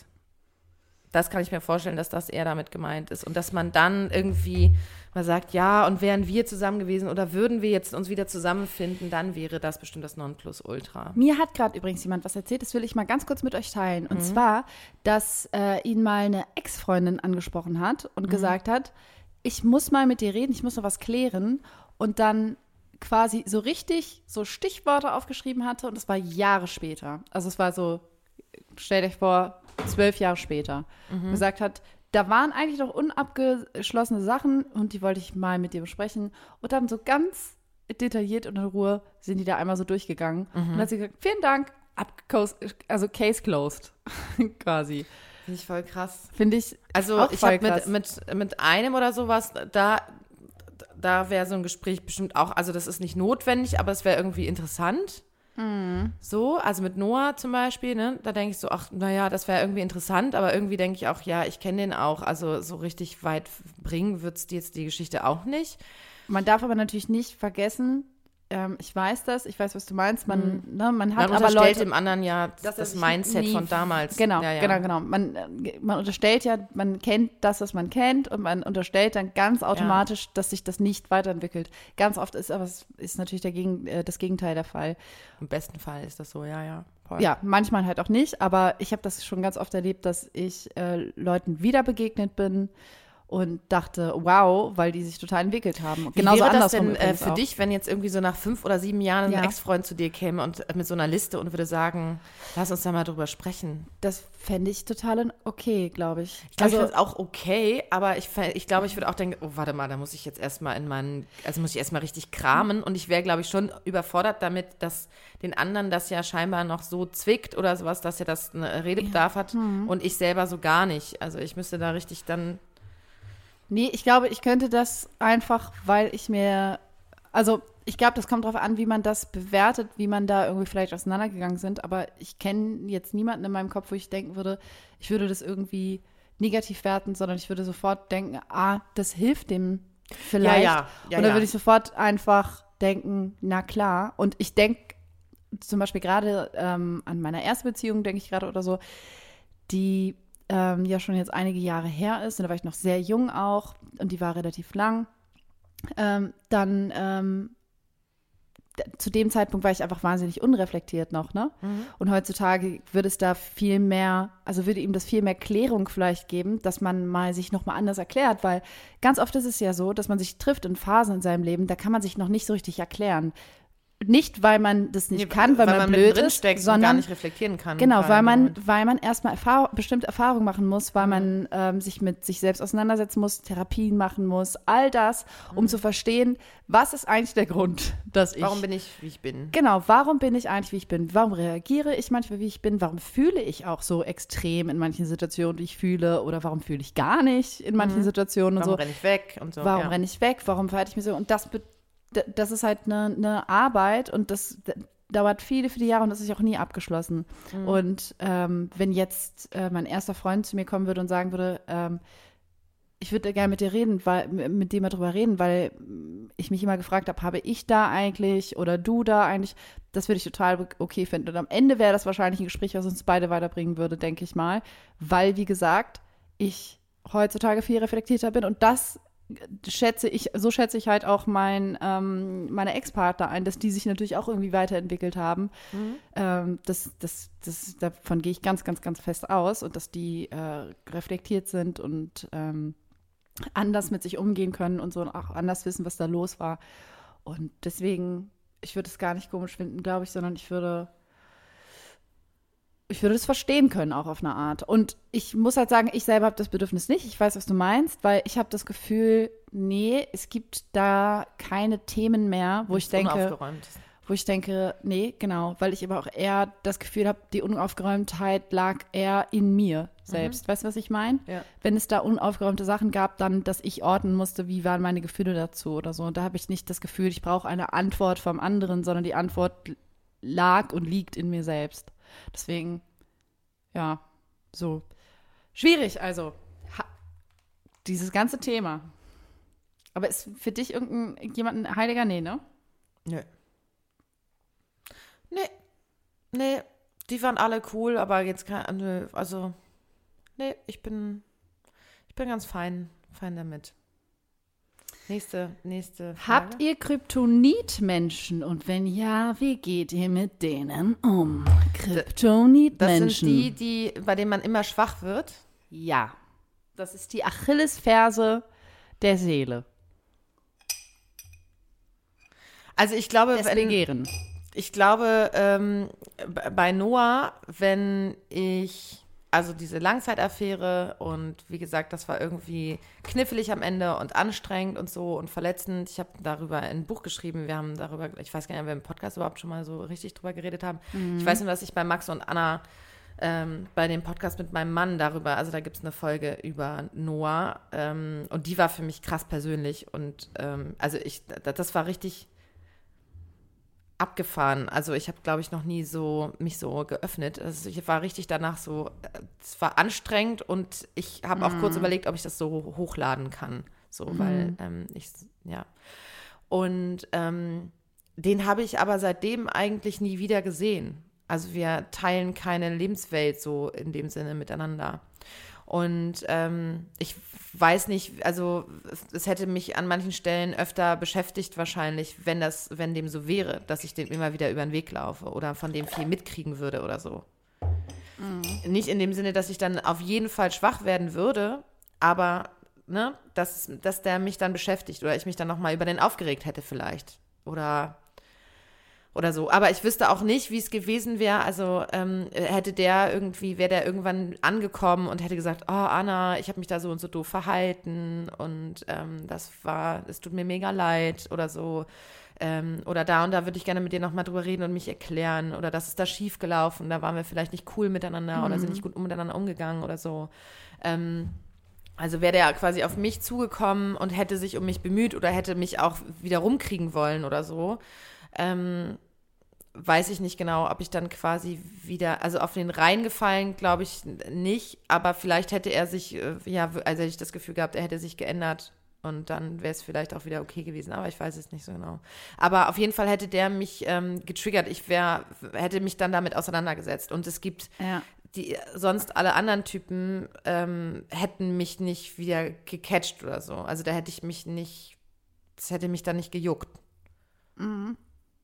Das kann ich mir vorstellen, dass das eher damit gemeint ist. Und dass man dann irgendwie mal sagt, ja, und wären wir zusammen gewesen oder würden wir jetzt uns wieder zusammenfinden, dann wäre das bestimmt das Nonplusultra. Mir hat gerade übrigens jemand was erzählt, das will ich mal ganz kurz mit euch teilen. Und Mhm. zwar, dass äh, ihn mal eine Ex-Freundin angesprochen hat und Mhm. gesagt hat, ich muss mal mit dir reden, ich muss noch was klären. Und dann quasi so richtig so Stichworte aufgeschrieben hatte. Und das war Jahre später. Also es war so, stellt euch vor, zwölf Jahre später. Mhm. Gesagt hat, da waren eigentlich noch unabgeschlossene Sachen und die wollte ich mal mit dir besprechen. Und dann so ganz detailliert und in Ruhe sind die da einmal so durchgegangen. Mhm. Und dann hat sie gesagt, vielen Dank, abgeclosed, also Case closed, quasi. Finde ich voll krass. Finde ich Also auch ich voll habe krass. mit, mit, mit einem oder sowas, da, da wäre so ein Gespräch bestimmt auch, also das ist nicht notwendig, aber es wäre irgendwie interessant. Mhm. So, also mit Noah zum Beispiel, ne, da denke ich so, ach, naja, das wäre irgendwie interessant, aber irgendwie denke ich auch, ja, ich kenne den auch, also so richtig weit bringen wird es jetzt die Geschichte auch nicht. Man darf aber natürlich nicht vergessen, ähm, ich weiß das, ich weiß, was du meinst, man, ne, man hat Man aber unterstellt Leute, dem anderen ja dass er das sich Mindset nie- von damals. Genau, ja, ja. genau, genau. Man, äh, man unterstellt ja, man kennt das, was man kennt und man unterstellt dann ganz automatisch, dass sich das nicht weiterentwickelt. Ganz oft ist aber es ist natürlich der Gegen, äh, das Gegenteil der Fall. Im besten Fall ist das so, ja, ja. Voll. Ja, manchmal halt auch nicht, aber ich habe das schon ganz oft erlebt, dass ich äh, Leuten wieder begegnet bin und dachte, wow, weil die sich total entwickelt haben. Wie Genauso wäre das andersrum denn äh, übrigens für auch. dich, wenn jetzt irgendwie so nach fünf oder sieben Jahren ein Ja. Ex-Freund zu dir käme und äh, mit so einer Liste und würde sagen, lass uns da mal drüber sprechen? Das fände ich total in- okay, glaube ich. Ich glaube, also, ich finde es auch okay, aber ich, fä- ich glaube, ich würde auch denken, oh, warte mal, da muss ich jetzt erstmal in meinen, also muss ich erstmal richtig kramen und ich wäre, glaube ich, schon überfordert damit, dass den anderen das ja scheinbar noch so zwickt oder sowas, dass er das einen Redebedarf hat Hm. und ich selber so gar nicht. Also ich müsste da richtig dann, Nee, ich glaube, ich könnte das einfach, weil ich mir, also ich glaube, das kommt darauf an, wie man das bewertet, wie man da irgendwie vielleicht auseinandergegangen sind, aber ich kenne jetzt niemanden in meinem Kopf, wo ich denken würde, ich würde das irgendwie negativ werten, sondern ich würde sofort denken, ah, das hilft dem vielleicht. ja, ja, Und dann ja. würde ich sofort einfach denken, na klar. Und ich denke zum Beispiel gerade ähm, an meine erste Beziehung, denke ich gerade oder so, die ähm, ja schon jetzt einige Jahre her ist. Und da war ich noch sehr jung auch und die war relativ lang. Ähm, dann ähm, d- zu dem Zeitpunkt war ich einfach wahnsinnig unreflektiert noch, ne? Mhm. Und heutzutage würde es da viel mehr, also würde ihm das viel mehr Klärung vielleicht geben, dass man mal sich nochmal anders erklärt, weil ganz oft ist es ja so, dass man sich trifft in Phasen in seinem Leben, da kann man sich noch nicht so richtig erklären. Nicht, weil man das nicht Nee, kann, weil, man blöd mittendrin ist, steckt und sondern gar nicht reflektieren kann. genau, gerade weil im man, Moment. weil man erstmal Erfahrung, bestimmte Erfahrungen machen muss, weil Mhm. man ähm, sich mit sich selbst auseinandersetzen muss, Therapien machen muss, all das, um zu verstehen, was ist eigentlich der Grund, dass ich. Mhm. Warum bin ich, wie ich bin? Genau, warum bin ich eigentlich, wie ich bin? Warum reagiere ich manchmal, wie ich bin? Warum fühle ich auch so extrem in manchen Situationen, wie ich fühle? Oder warum fühle ich gar nicht in manchen Mhm. Situationen und Warum so? renne ich weg und so. Warum ja. renne ich weg? Warum verhalte ich mich so? Und das, be- d- das ist halt eine, eine Arbeit und das d- dauert viele, viele Jahre und das ist auch nie abgeschlossen. Mhm. Und ähm, wenn jetzt äh, mein erster Freund zu mir kommen würde und sagen würde, ähm, ich würde gerne mit dir reden, weil, mit dir mal drüber reden, weil ich mich immer gefragt habe, habe ich da eigentlich oder du da eigentlich, das würde ich total okay finden. Und am Ende wäre das wahrscheinlich ein Gespräch, was uns beide weiterbringen würde, denke ich mal, weil, wie gesagt, ich heutzutage viel reflektierter bin und das schätze ich, so schätze ich halt auch mein, ähm, meine Ex-Partner ein, dass die sich natürlich auch irgendwie weiterentwickelt haben. Mhm. Ähm, das, das, das, davon gehe ich ganz, ganz, ganz fest aus und dass die äh, reflektiert sind und ähm, anders mit sich umgehen können und so und auch anders wissen, was da los war. Und deswegen, ich würde es gar nicht komisch finden, glaube ich, sondern ich würde Ich würde das verstehen können, auch auf eine Art. Und ich muss halt sagen, ich selber habe das Bedürfnis nicht. Ich weiß, was du meinst, weil ich habe das Gefühl, nee, es gibt da keine Themen mehr, wo ich denke, wo ich denke, nee, genau, weil ich aber auch eher das Gefühl habe, die Unaufgeräumtheit lag eher in mir selbst. Mhm. Weißt du, was ich meine? Ja. Wenn es da unaufgeräumte Sachen gab, dann, dass ich orten musste, wie waren meine Gefühle dazu oder so. Und da habe ich nicht das Gefühl, ich brauche eine Antwort vom anderen, sondern die Antwort lag und liegt in mir selbst. Deswegen, ja, so schwierig, also ha, dieses ganze Thema. Aber ist für dich irgendein jemand ein Heiliger? Nee, ne? Nö. Nee. Nee, die waren alle cool, aber jetzt kann, nö, also, nee, ich bin, ich bin ganz fein, fein damit. Nächste, nächste Frage. Habt ihr Kryptonit-Menschen? Und wenn ja, wie geht ihr mit denen um? Kryptonit-Menschen. Das sind die, die, bei denen man immer schwach wird? Ja. Das ist die Achillesferse der Seele. Also ich glaube, des wenn, Begehren. Ich glaube, ähm, bei Noah, wenn ich... Also diese Langzeitaffäre und wie gesagt, das war irgendwie knifflig am Ende und anstrengend und so und verletzend. Ich habe darüber ein Buch geschrieben, wir haben darüber, ich weiß gar nicht, ob wir im Podcast überhaupt schon mal so richtig drüber geredet haben. Mhm. Ich weiß nur, dass ich bei Max und Anna ähm, bei dem Podcast mit meinem Mann darüber, also da gibt es eine Folge über Noah ähm, und die war für mich krass persönlich und ähm, also ich, das war richtig abgefahren. Also ich habe, glaube ich, noch nie so mich so geöffnet. Also ich war richtig danach so, es war anstrengend und ich habe auch mm. kurz überlegt, ob ich das so hochladen kann. So, mm. weil ähm, ich, ja. Und ähm, den habe ich aber seitdem eigentlich nie wieder gesehen. Also wir teilen keine Lebenswelt so in dem Sinne miteinander. Und ähm, ich weiß nicht, also es hätte mich an manchen Stellen öfter beschäftigt wahrscheinlich, wenn das, wenn dem so wäre, dass ich dem immer wieder über den Weg laufe oder von dem viel mitkriegen würde oder so. Mhm. Nicht in dem Sinne, dass ich dann auf jeden Fall schwach werden würde, aber ne, dass, dass der mich dann beschäftigt oder ich mich dann nochmal über den aufgeregt hätte vielleicht oder oder so. Aber ich wüsste auch nicht, wie es gewesen wäre. Also ähm, hätte der irgendwie, wäre der irgendwann angekommen und hätte gesagt, oh Anna, ich habe mich da so und so doof verhalten und ähm, das war, es tut mir mega leid oder so. Ähm, oder da und da würde ich gerne mit dir nochmal drüber reden und mich erklären. Oder das ist da schief gelaufen, da waren wir vielleicht nicht cool miteinander mhm. oder sind nicht gut miteinander umgegangen oder so. Ähm, also wäre der quasi auf mich zugekommen und hätte sich um mich bemüht oder hätte mich auch wieder rumkriegen wollen oder so. Ähm, weiß ich nicht genau, ob ich dann quasi wieder, also auf den reingefallen, glaube ich nicht, aber vielleicht hätte er sich, äh, ja, also hätte ich das Gefühl gehabt, er hätte sich geändert und dann wäre es vielleicht auch wieder okay gewesen, aber ich weiß es nicht so genau. Aber auf jeden Fall hätte der mich ähm, getriggert, ich wär, hätte mich dann damit auseinandergesetzt und es gibt, ja. die sonst alle anderen Typen ähm, hätten mich nicht wieder gecatcht oder so, also da hätte ich mich nicht, das hätte mich dann nicht gejuckt. Mhm.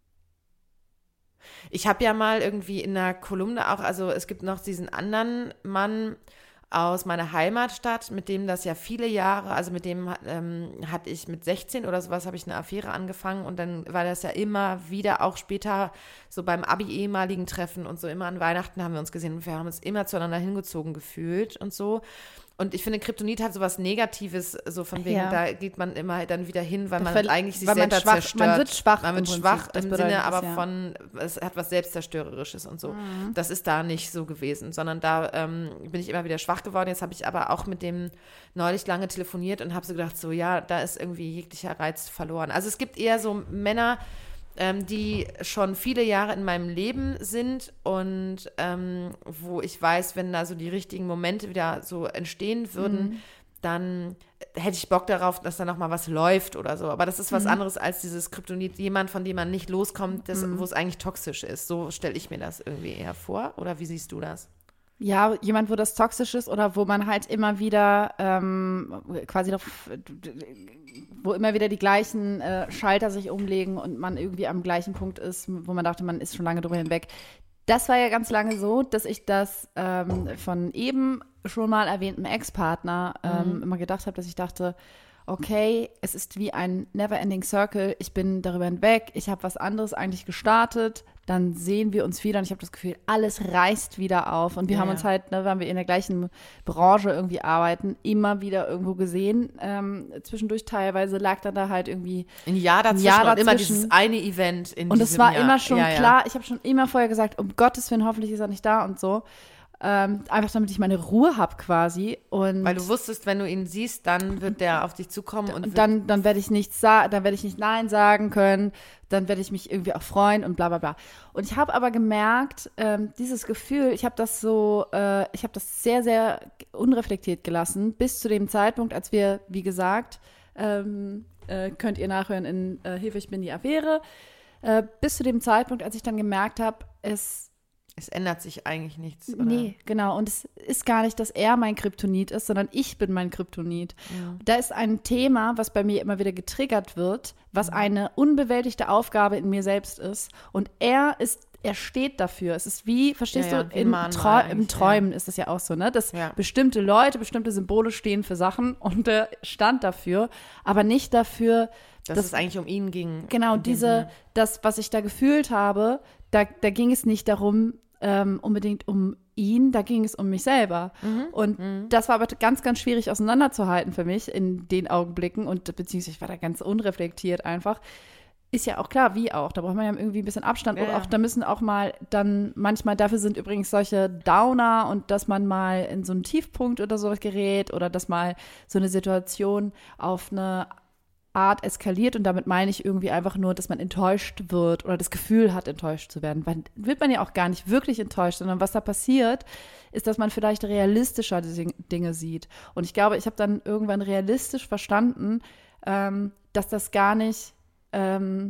Ich habe ja mal irgendwie in einer Kolumne auch, also es gibt noch diesen anderen Mann aus meiner Heimatstadt, mit dem das ja viele Jahre, also mit dem ähm, hatte ich mit sechzehn oder sowas, habe ich eine Affäre angefangen und dann war das ja immer wieder, auch später so beim Abi-ehemaligen Treffen und so immer an Weihnachten haben wir uns gesehen und wir haben uns immer zueinander hingezogen gefühlt und so. Und ich finde, Kryptonit hat sowas Negatives, so von wegen, ja. da geht man immer dann wieder hin, weil man Ver- eigentlich sich selber schwach, zerstört. Man wird schwach. Man wird schwach im Sinne aber ja. von, es hat was Selbstzerstörerisches und so. Mhm. Das ist da nicht so gewesen, sondern da ähm, bin ich immer wieder schwach geworden. Jetzt habe ich aber auch mit dem neulich lange telefoniert und habe so gedacht, so ja, da ist irgendwie jeglicher Reiz verloren. Also es gibt eher so Männer, Ähm, die schon viele Jahre in meinem Leben sind und ähm, wo ich weiß, wenn da so die richtigen Momente wieder so entstehen würden, mhm. dann hätte ich Bock darauf, dass da nochmal was läuft oder so. Aber das ist was mhm. anderes als dieses Kryptonit, jemand, von dem man nicht loskommt, das, mhm. wo es eigentlich toxisch ist. So stelle ich mir das irgendwie eher vor. Oder wie siehst du das? Ja, jemand, wo das toxisch ist oder wo man halt immer wieder ähm, quasi doch, wo immer wieder die gleichen äh, Schalter sich umlegen und man irgendwie am gleichen Punkt ist, wo man dachte, man ist schon lange drüber hinweg. Das war ja ganz lange so, dass ich das ähm, von eben schon mal erwähnten Ex-Partner ähm, mhm. immer gedacht habe, dass ich dachte, okay, es ist wie ein Never-Ending Circle, ich bin darüber hinweg, ich habe was anderes eigentlich gestartet, dann sehen wir uns wieder und ich habe das Gefühl, alles reißt wieder auf und wir ja, haben uns halt, ne, weil wir in der gleichen Branche irgendwie arbeiten, immer wieder irgendwo gesehen. Ähm, zwischendurch teilweise lag dann da halt irgendwie ein Jahr dazwischen, ein Jahr dazwischen. Und immer dieses eine Event in und diesem es war Jahr. immer schon ja, klar, ja. ich habe schon immer vorher gesagt, um Gottes Willen, hoffentlich ist er nicht da und so. Ähm, einfach damit ich meine Ruhe habe quasi. Und weil du wusstest, wenn du ihn siehst, dann wird der auf dich zukommen. Und, und dann, dann werde ich nichts sagen, dann werde ich nicht Nein sagen können, dann werde ich mich irgendwie auch freuen und bla bla bla. Und ich habe aber gemerkt, ähm, dieses Gefühl, ich habe das so, äh, ich habe das sehr, sehr unreflektiert gelassen, bis zu dem Zeitpunkt, als wir, wie gesagt, ähm, äh, könnt ihr nachhören in äh, Hilfe, ich bin die Affäre, äh, bis zu dem Zeitpunkt, als ich dann gemerkt habe, es Es ändert sich eigentlich nichts. Oder? Nee, genau. Und es ist gar nicht, dass er mein Kryptonit ist, sondern ich bin mein Kryptonit. Ja. Da ist ein Thema, was bei mir immer wieder getriggert wird, was eine unbewältigte Aufgabe in mir selbst ist. Und er ist, er steht dafür. Es ist wie, verstehst ja, ja, du, wie im, Trau- im Träumen ja. ist es ja auch so, ne? Dass ja. bestimmte Leute, bestimmte Symbole stehen für Sachen und er stand dafür, aber nicht dafür, dass, dass es eigentlich um ihn ging. Genau, diese, das, was ich da gefühlt habe, da, da ging es nicht darum, Ähm, unbedingt um ihn, da ging es um mich selber. Mhm. Und mhm. das war aber ganz, ganz schwierig auseinanderzuhalten für mich in den Augenblicken und beziehungsweise ich war da ganz unreflektiert einfach. Ist ja auch klar, wie auch. Da braucht man ja irgendwie ein bisschen Abstand. Ja, und ja. auch da müssen auch mal dann, manchmal dafür sind übrigens solche Downer und dass man mal in so einen Tiefpunkt oder sowas gerät oder dass mal so eine Situation auf eine Art eskaliert und damit meine ich irgendwie einfach nur, dass man enttäuscht wird oder das Gefühl hat, enttäuscht zu werden. Weil wird man ja auch gar nicht wirklich enttäuscht, sondern was da passiert, ist, dass man vielleicht realistischer die Dinge sieht. Und ich glaube, ich habe dann irgendwann realistisch verstanden, ähm, dass das gar nicht, ähm,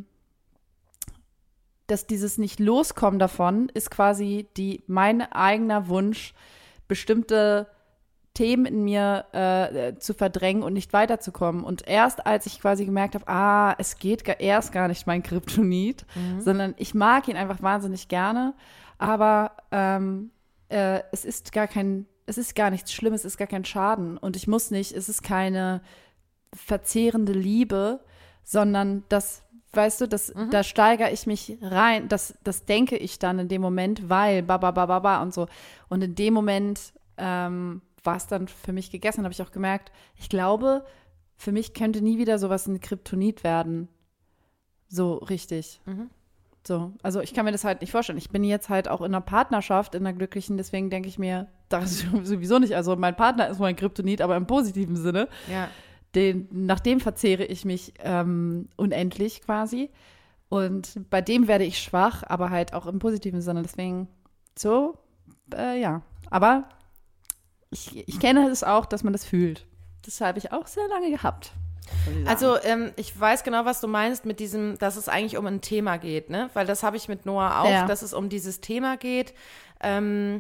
dass dieses nicht loskommen davon ist quasi die mein eigener Wunsch, bestimmte Themen in mir äh, zu verdrängen und nicht weiterzukommen. Und erst als ich quasi gemerkt habe, ah, es geht, gar, er ist gar nicht mein Kryptonit, mhm. sondern ich mag ihn einfach wahnsinnig gerne, aber ähm, äh, es ist gar kein, es ist gar nichts Schlimmes, es ist gar kein Schaden und ich muss nicht, es ist keine verzehrende Liebe, sondern das, weißt du, das, mhm. da steigere ich mich rein, das, das denke ich dann in dem Moment, weil ba, ba, ba, ba, ba und so. Und in dem Moment ähm, war es dann für mich gegessen, habe ich auch gemerkt, ich glaube, für mich könnte nie wieder sowas ein Kryptonit werden. So richtig. Mhm. So, also ich kann mir das halt nicht vorstellen. Ich bin jetzt halt auch in einer Partnerschaft, in einer glücklichen, deswegen denke ich mir, das ist sowieso nicht, also mein Partner ist mein Kryptonit, aber im positiven Sinne. Ja. Den, nach dem verzehre ich mich ähm, unendlich quasi. Und bei dem werde ich schwach, aber halt auch im positiven Sinne. Deswegen so, äh, ja. Aber Ich, ich kenne es auch, dass man das fühlt. Das habe ich auch sehr lange gehabt. Also ähm, ich weiß genau, was du meinst mit diesem, dass es eigentlich um ein Thema geht, ne? Weil das habe ich mit Noah auch, ja. dass es um dieses Thema geht. Ähm,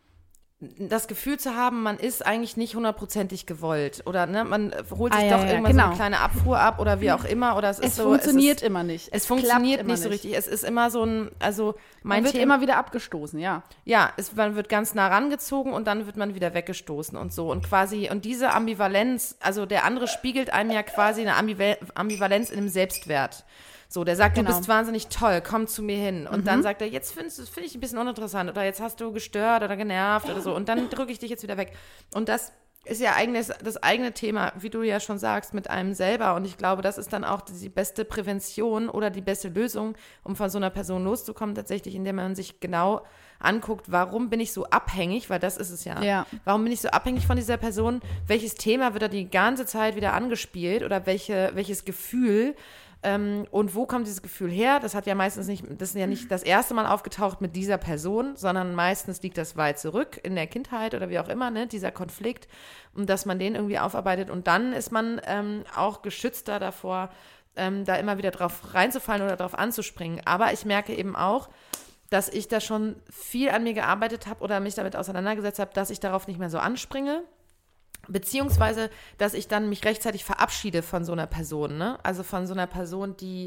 das Gefühl zu haben, man ist eigentlich nicht hundertprozentig gewollt oder ne, man holt sich ah, doch ja, ja, irgendwann genau. so eine kleine Abfuhr ab oder wie auch immer oder es, es ist so, funktioniert es ist, immer nicht. Es, es funktioniert immer nicht so richtig. Es ist immer so ein, also mein man wird Thema, immer wieder abgestoßen, ja. Ja, es, man wird ganz nah rangezogen und dann wird man wieder weggestoßen und so und quasi und diese Ambivalenz, also der andere spiegelt einem ja quasi eine Ambival- Ambivalenz in dem Selbstwert. So, der sagt, genau. du bist wahnsinnig toll, komm zu mir hin. Und mhm. dann sagt er, jetzt findest du, finde ich ein bisschen uninteressant oder jetzt hast du gestört oder genervt oder so. Und dann drücke ich dich jetzt wieder weg. Und das ist ja eigentlich das eigene Thema, wie du ja schon sagst, mit einem selber. Und ich glaube, das ist dann auch die beste Prävention oder die beste Lösung, um von so einer Person loszukommen, tatsächlich, indem man sich genau anguckt, warum bin ich so abhängig, weil das ist es ja. ja. Warum bin ich so abhängig von dieser Person? Welches Thema wird da die ganze Zeit wieder angespielt oder welche, welches Gefühl? Ähm, und wo kommt dieses Gefühl her? Das hat ja meistens nicht, das ist ja nicht das erste Mal aufgetaucht mit dieser Person, sondern meistens liegt das weit zurück in der Kindheit oder wie auch immer, ne, dieser Konflikt, und dass man den irgendwie aufarbeitet und dann ist man ähm, auch geschützter davor, ähm, da immer wieder drauf reinzufallen oder drauf anzuspringen. Aber ich merke eben auch, dass ich da schon viel an mir gearbeitet habe oder mich damit auseinandergesetzt habe, dass ich darauf nicht mehr so anspringe. Beziehungsweise, dass ich dann mich rechtzeitig verabschiede von so einer Person, ne? Also von so einer Person, die,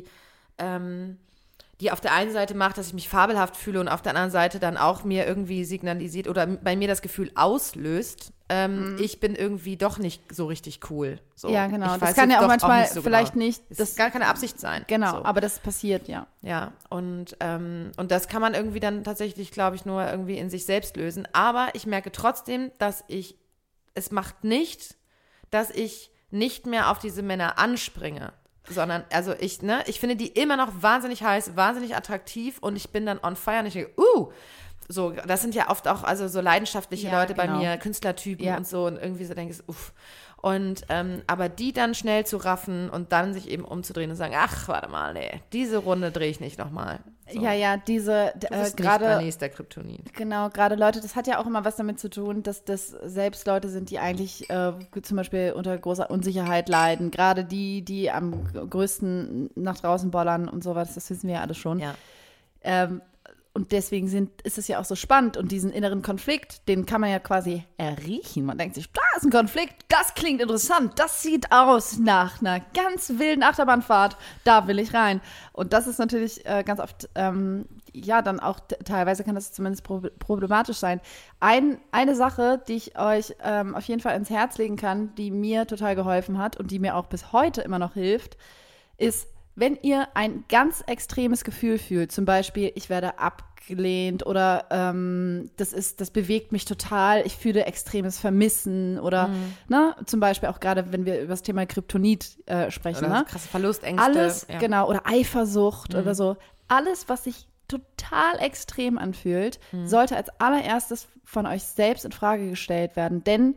ähm, die auf der einen Seite macht, dass ich mich fabelhaft fühle und auf der anderen Seite dann auch mir irgendwie signalisiert oder bei mir das Gefühl auslöst, ähm, mhm. ich bin irgendwie doch nicht so richtig cool. So, ja, genau. Ich das weiß kann ja auch manchmal auch nicht so vielleicht genau. nicht. Das Das ist gar keine Absicht sein. Genau, so. aber das passiert, ja. Ja, und, ähm, und das kann man irgendwie dann tatsächlich, glaube ich, nur irgendwie in sich selbst lösen. Aber ich merke trotzdem, dass ich, es macht nicht, dass ich nicht mehr auf diese Männer anspringe. Sondern, also ich, ne, ich finde die immer noch wahnsinnig heiß, wahnsinnig attraktiv und ich bin dann on fire und ich denke, uh, so, das sind ja oft auch also so leidenschaftliche ja, Leute genau. bei mir, Künstlertypen ja. und so und irgendwie so denke ich, uff. Und, ähm, aber die dann schnell zu raffen und dann sich eben umzudrehen und sagen, ach, warte mal, nee, diese Runde drehe ich nicht nochmal. So. Ja, ja, diese, Du äh, bist gerade. nicht mein nächster Kryptonit. Genau, gerade Leute, das hat ja auch immer was damit zu tun, dass das selbst Leute sind, die eigentlich äh, zum Beispiel unter großer Unsicherheit leiden. Gerade die, die am größten nach draußen bollern und sowas, das wissen wir ja alle schon. Ja. Ähm, und deswegen sind, ist es ja auch so spannend und diesen inneren Konflikt, den kann man ja quasi erriechen. Man denkt sich, da ist ein Konflikt, das klingt interessant, das sieht aus nach einer ganz wilden Achterbahnfahrt, da will ich rein. Und das ist natürlich äh, ganz oft, ähm, ja, dann auch t- teilweise kann das zumindest pro- problematisch sein. Ein, eine Sache, die ich euch ähm, auf jeden Fall ins Herz legen kann, die mir total geholfen hat und die mir auch bis heute immer noch hilft, ist, wenn ihr ein ganz extremes Gefühl fühlt, zum Beispiel, ich werde abgelehnt oder ähm, das ist, das bewegt mich total, ich fühle extremes Vermissen oder Mhm. ne, zum Beispiel auch gerade, wenn wir über das Thema Kryptonit äh, sprechen, Oder ne? krasse Verlustängste. Alles, ja. genau, oder Eifersucht Mhm. oder so, alles, was sich total extrem anfühlt, Mhm. sollte als allererstes von euch selbst in Frage gestellt werden, denn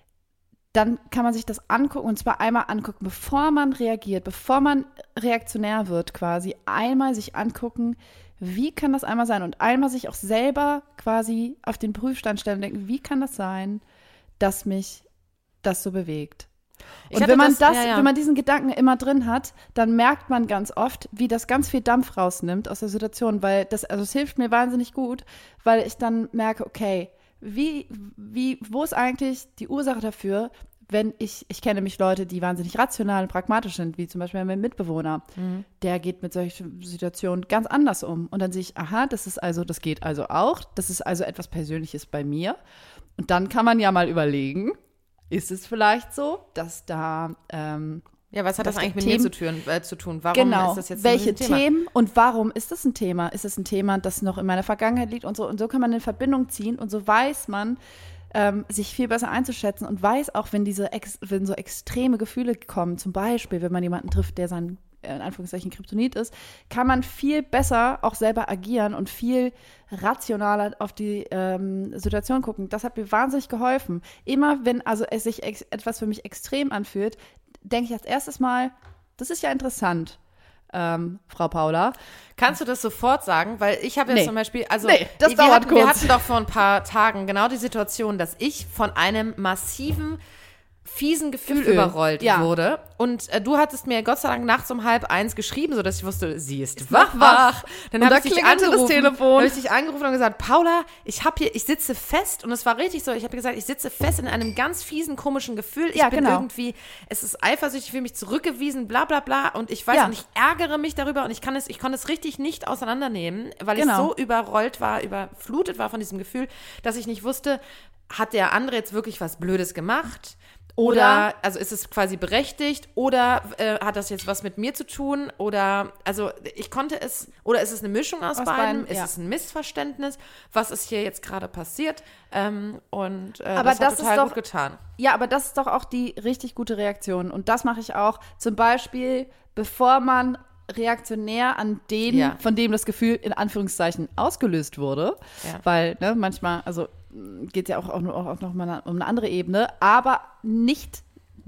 dann kann man sich das angucken und zwar einmal angucken, bevor man reagiert, bevor man reaktionär wird quasi, einmal sich angucken, wie kann das einmal sein und einmal sich auch selber quasi auf den Prüfstand stellen und denken, wie kann das sein, dass mich das so bewegt. Ich Und hatte wenn man das- das, ja, ja. wenn man diesen Gedanken immer drin hat, dann merkt man ganz oft, wie das ganz viel Dampf rausnimmt aus der Situation, weil das, also es hilft mir wahnsinnig gut, weil ich dann merke, okay, wie, wie, wo ist eigentlich die Ursache dafür, wenn ich, ich kenne nämlich Leute, die wahnsinnig rational und pragmatisch sind, wie zum Beispiel mein Mitbewohner, Mhm. der geht mit solchen Situationen ganz anders um. Und dann sehe ich, aha, das ist also, das geht also auch, das ist also etwas Persönliches bei mir. Und dann kann man ja mal überlegen, ist es vielleicht so, dass da ähm, Ja, was hat das, Das eigentlich mit Themen- mir zu tun, äh, zu tun? Warum genau, ist das jetzt welche ein Thema? Themen und warum ist das ein Thema? Ist es ein Thema, das noch in meiner Vergangenheit liegt und so? Und so kann man eine Verbindung ziehen und so weiß man, ähm, sich viel besser einzuschätzen und weiß auch, wenn diese ex- wenn so extreme Gefühle kommen, zum Beispiel, wenn man jemanden trifft, der sein in Anführungszeichen Kryptonit ist, kann man viel besser auch selber agieren und viel rationaler auf die ähm, Situation gucken. Das hat mir wahnsinnig geholfen. Immer wenn also es sich ex- etwas für mich extrem anfühlt, denke ich als erstes mal, das ist ja interessant, ähm, Frau Paula. Kannst du das sofort sagen? Weil ich habe jetzt Nee. zum Beispiel, also Nee, das wir, dauert hatten, wir kurz. hatten doch vor ein paar Tagen genau die Situation, dass ich von einem massiven, fiesen Gefühl, Gefühl, überrollt ja. wurde. Und äh, du hattest mir Gott sei Dank nachts um halb eins geschrieben, sodass ich wusste, sie ist, Ist wach, noch wach. wach. Dann Und habe da ich dich klingelte das angerufen. Telefon. Dann habe ich dich angerufen und gesagt, Paula, ich habe hier, ich sitze fest und es war richtig so, ich habe gesagt, ich sitze fest in einem ganz fiesen, komischen Gefühl. Ich Ja, bin genau. irgendwie, es ist eifersüchtig, ich fühle mich zurückgewiesen, bla bla bla. Und ich weiß Ja. und ich ärgere mich darüber und ich kann es, ich konnte es richtig nicht auseinandernehmen, weil Genau. ich so überrollt war, überflutet war von diesem Gefühl, dass ich nicht wusste, hat der andere jetzt wirklich was Blödes gemacht? Oder, Oder- also ist es quasi berechtigt? Oder äh, hat das jetzt was mit mir zu tun? Oder, also ich konnte es, oder ist es eine Mischung aus, Aus beidem? beiden, Ist ja. es ein Missverständnis? Was ist hier jetzt gerade passiert? Ähm, und äh, Aber das hat das ist total doch- gut getan. Ja, aber das ist doch auch die richtig gute Reaktion. Und das mache ich auch. Zum Beispiel, bevor man reaktionär an den, Ja. von dem das Gefühl in Anführungszeichen ausgelöst wurde. Ja. Weil ne, manchmal, also geht es ja auch, auch, auch, auch noch mal um eine andere Ebene, aber nicht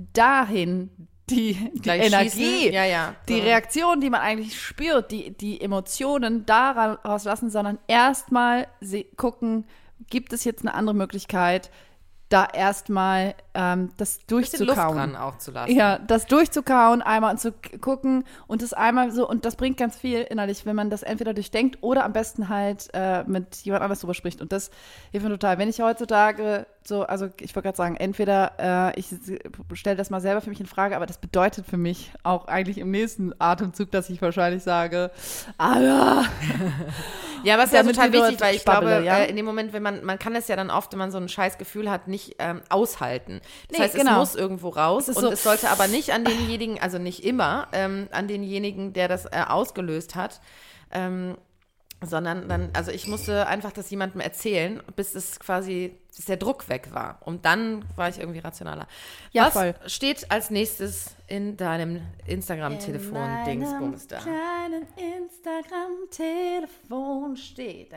dahin die, die Gleich Energie, schießen. Ja, ja. die So. Reaktion, die man eigentlich spürt, die, die Emotionen daraus lassen, sondern erstmal gucken, gibt es jetzt eine andere Möglichkeit, da erstmal ähm, das durchzukauen. Luft dran auch zu lassen. Ja, das durchzukauen, einmal und zu k- gucken und das einmal so, und das bringt ganz viel innerlich, wenn man das entweder durchdenkt oder am besten halt äh, mit jemand anders drüber spricht. Und das hilft mir total. Wenn ich heutzutage so, also ich wollte gerade sagen, entweder äh, ich stelle das mal selber für mich in Frage, aber das bedeutet für mich auch eigentlich im nächsten Atemzug, dass ich wahrscheinlich sage, ah ja. Ja, aber es ist ja Damit total die wichtig, weil ich Spabbele, glaube, ja? äh, in dem Moment, wenn man, man kann es ja dann oft, wenn man so ein scheiß Gefühl hat, nicht ähm, aushalten. Das Nee, heißt, genau. es muss irgendwo raus Es ist und so- es sollte aber nicht an denjenigen, also nicht immer, ähm, an denjenigen, der das äh, ausgelöst hat, ähm, sondern dann, also ich musste einfach das jemandem erzählen, bis es quasi, bis der Druck weg war. Und dann war ich irgendwie rationaler. Ja, Was voll. steht als nächstes in deinem Instagram-Telefon-Dingsbums da? kleinen Instagram-Telefon steht.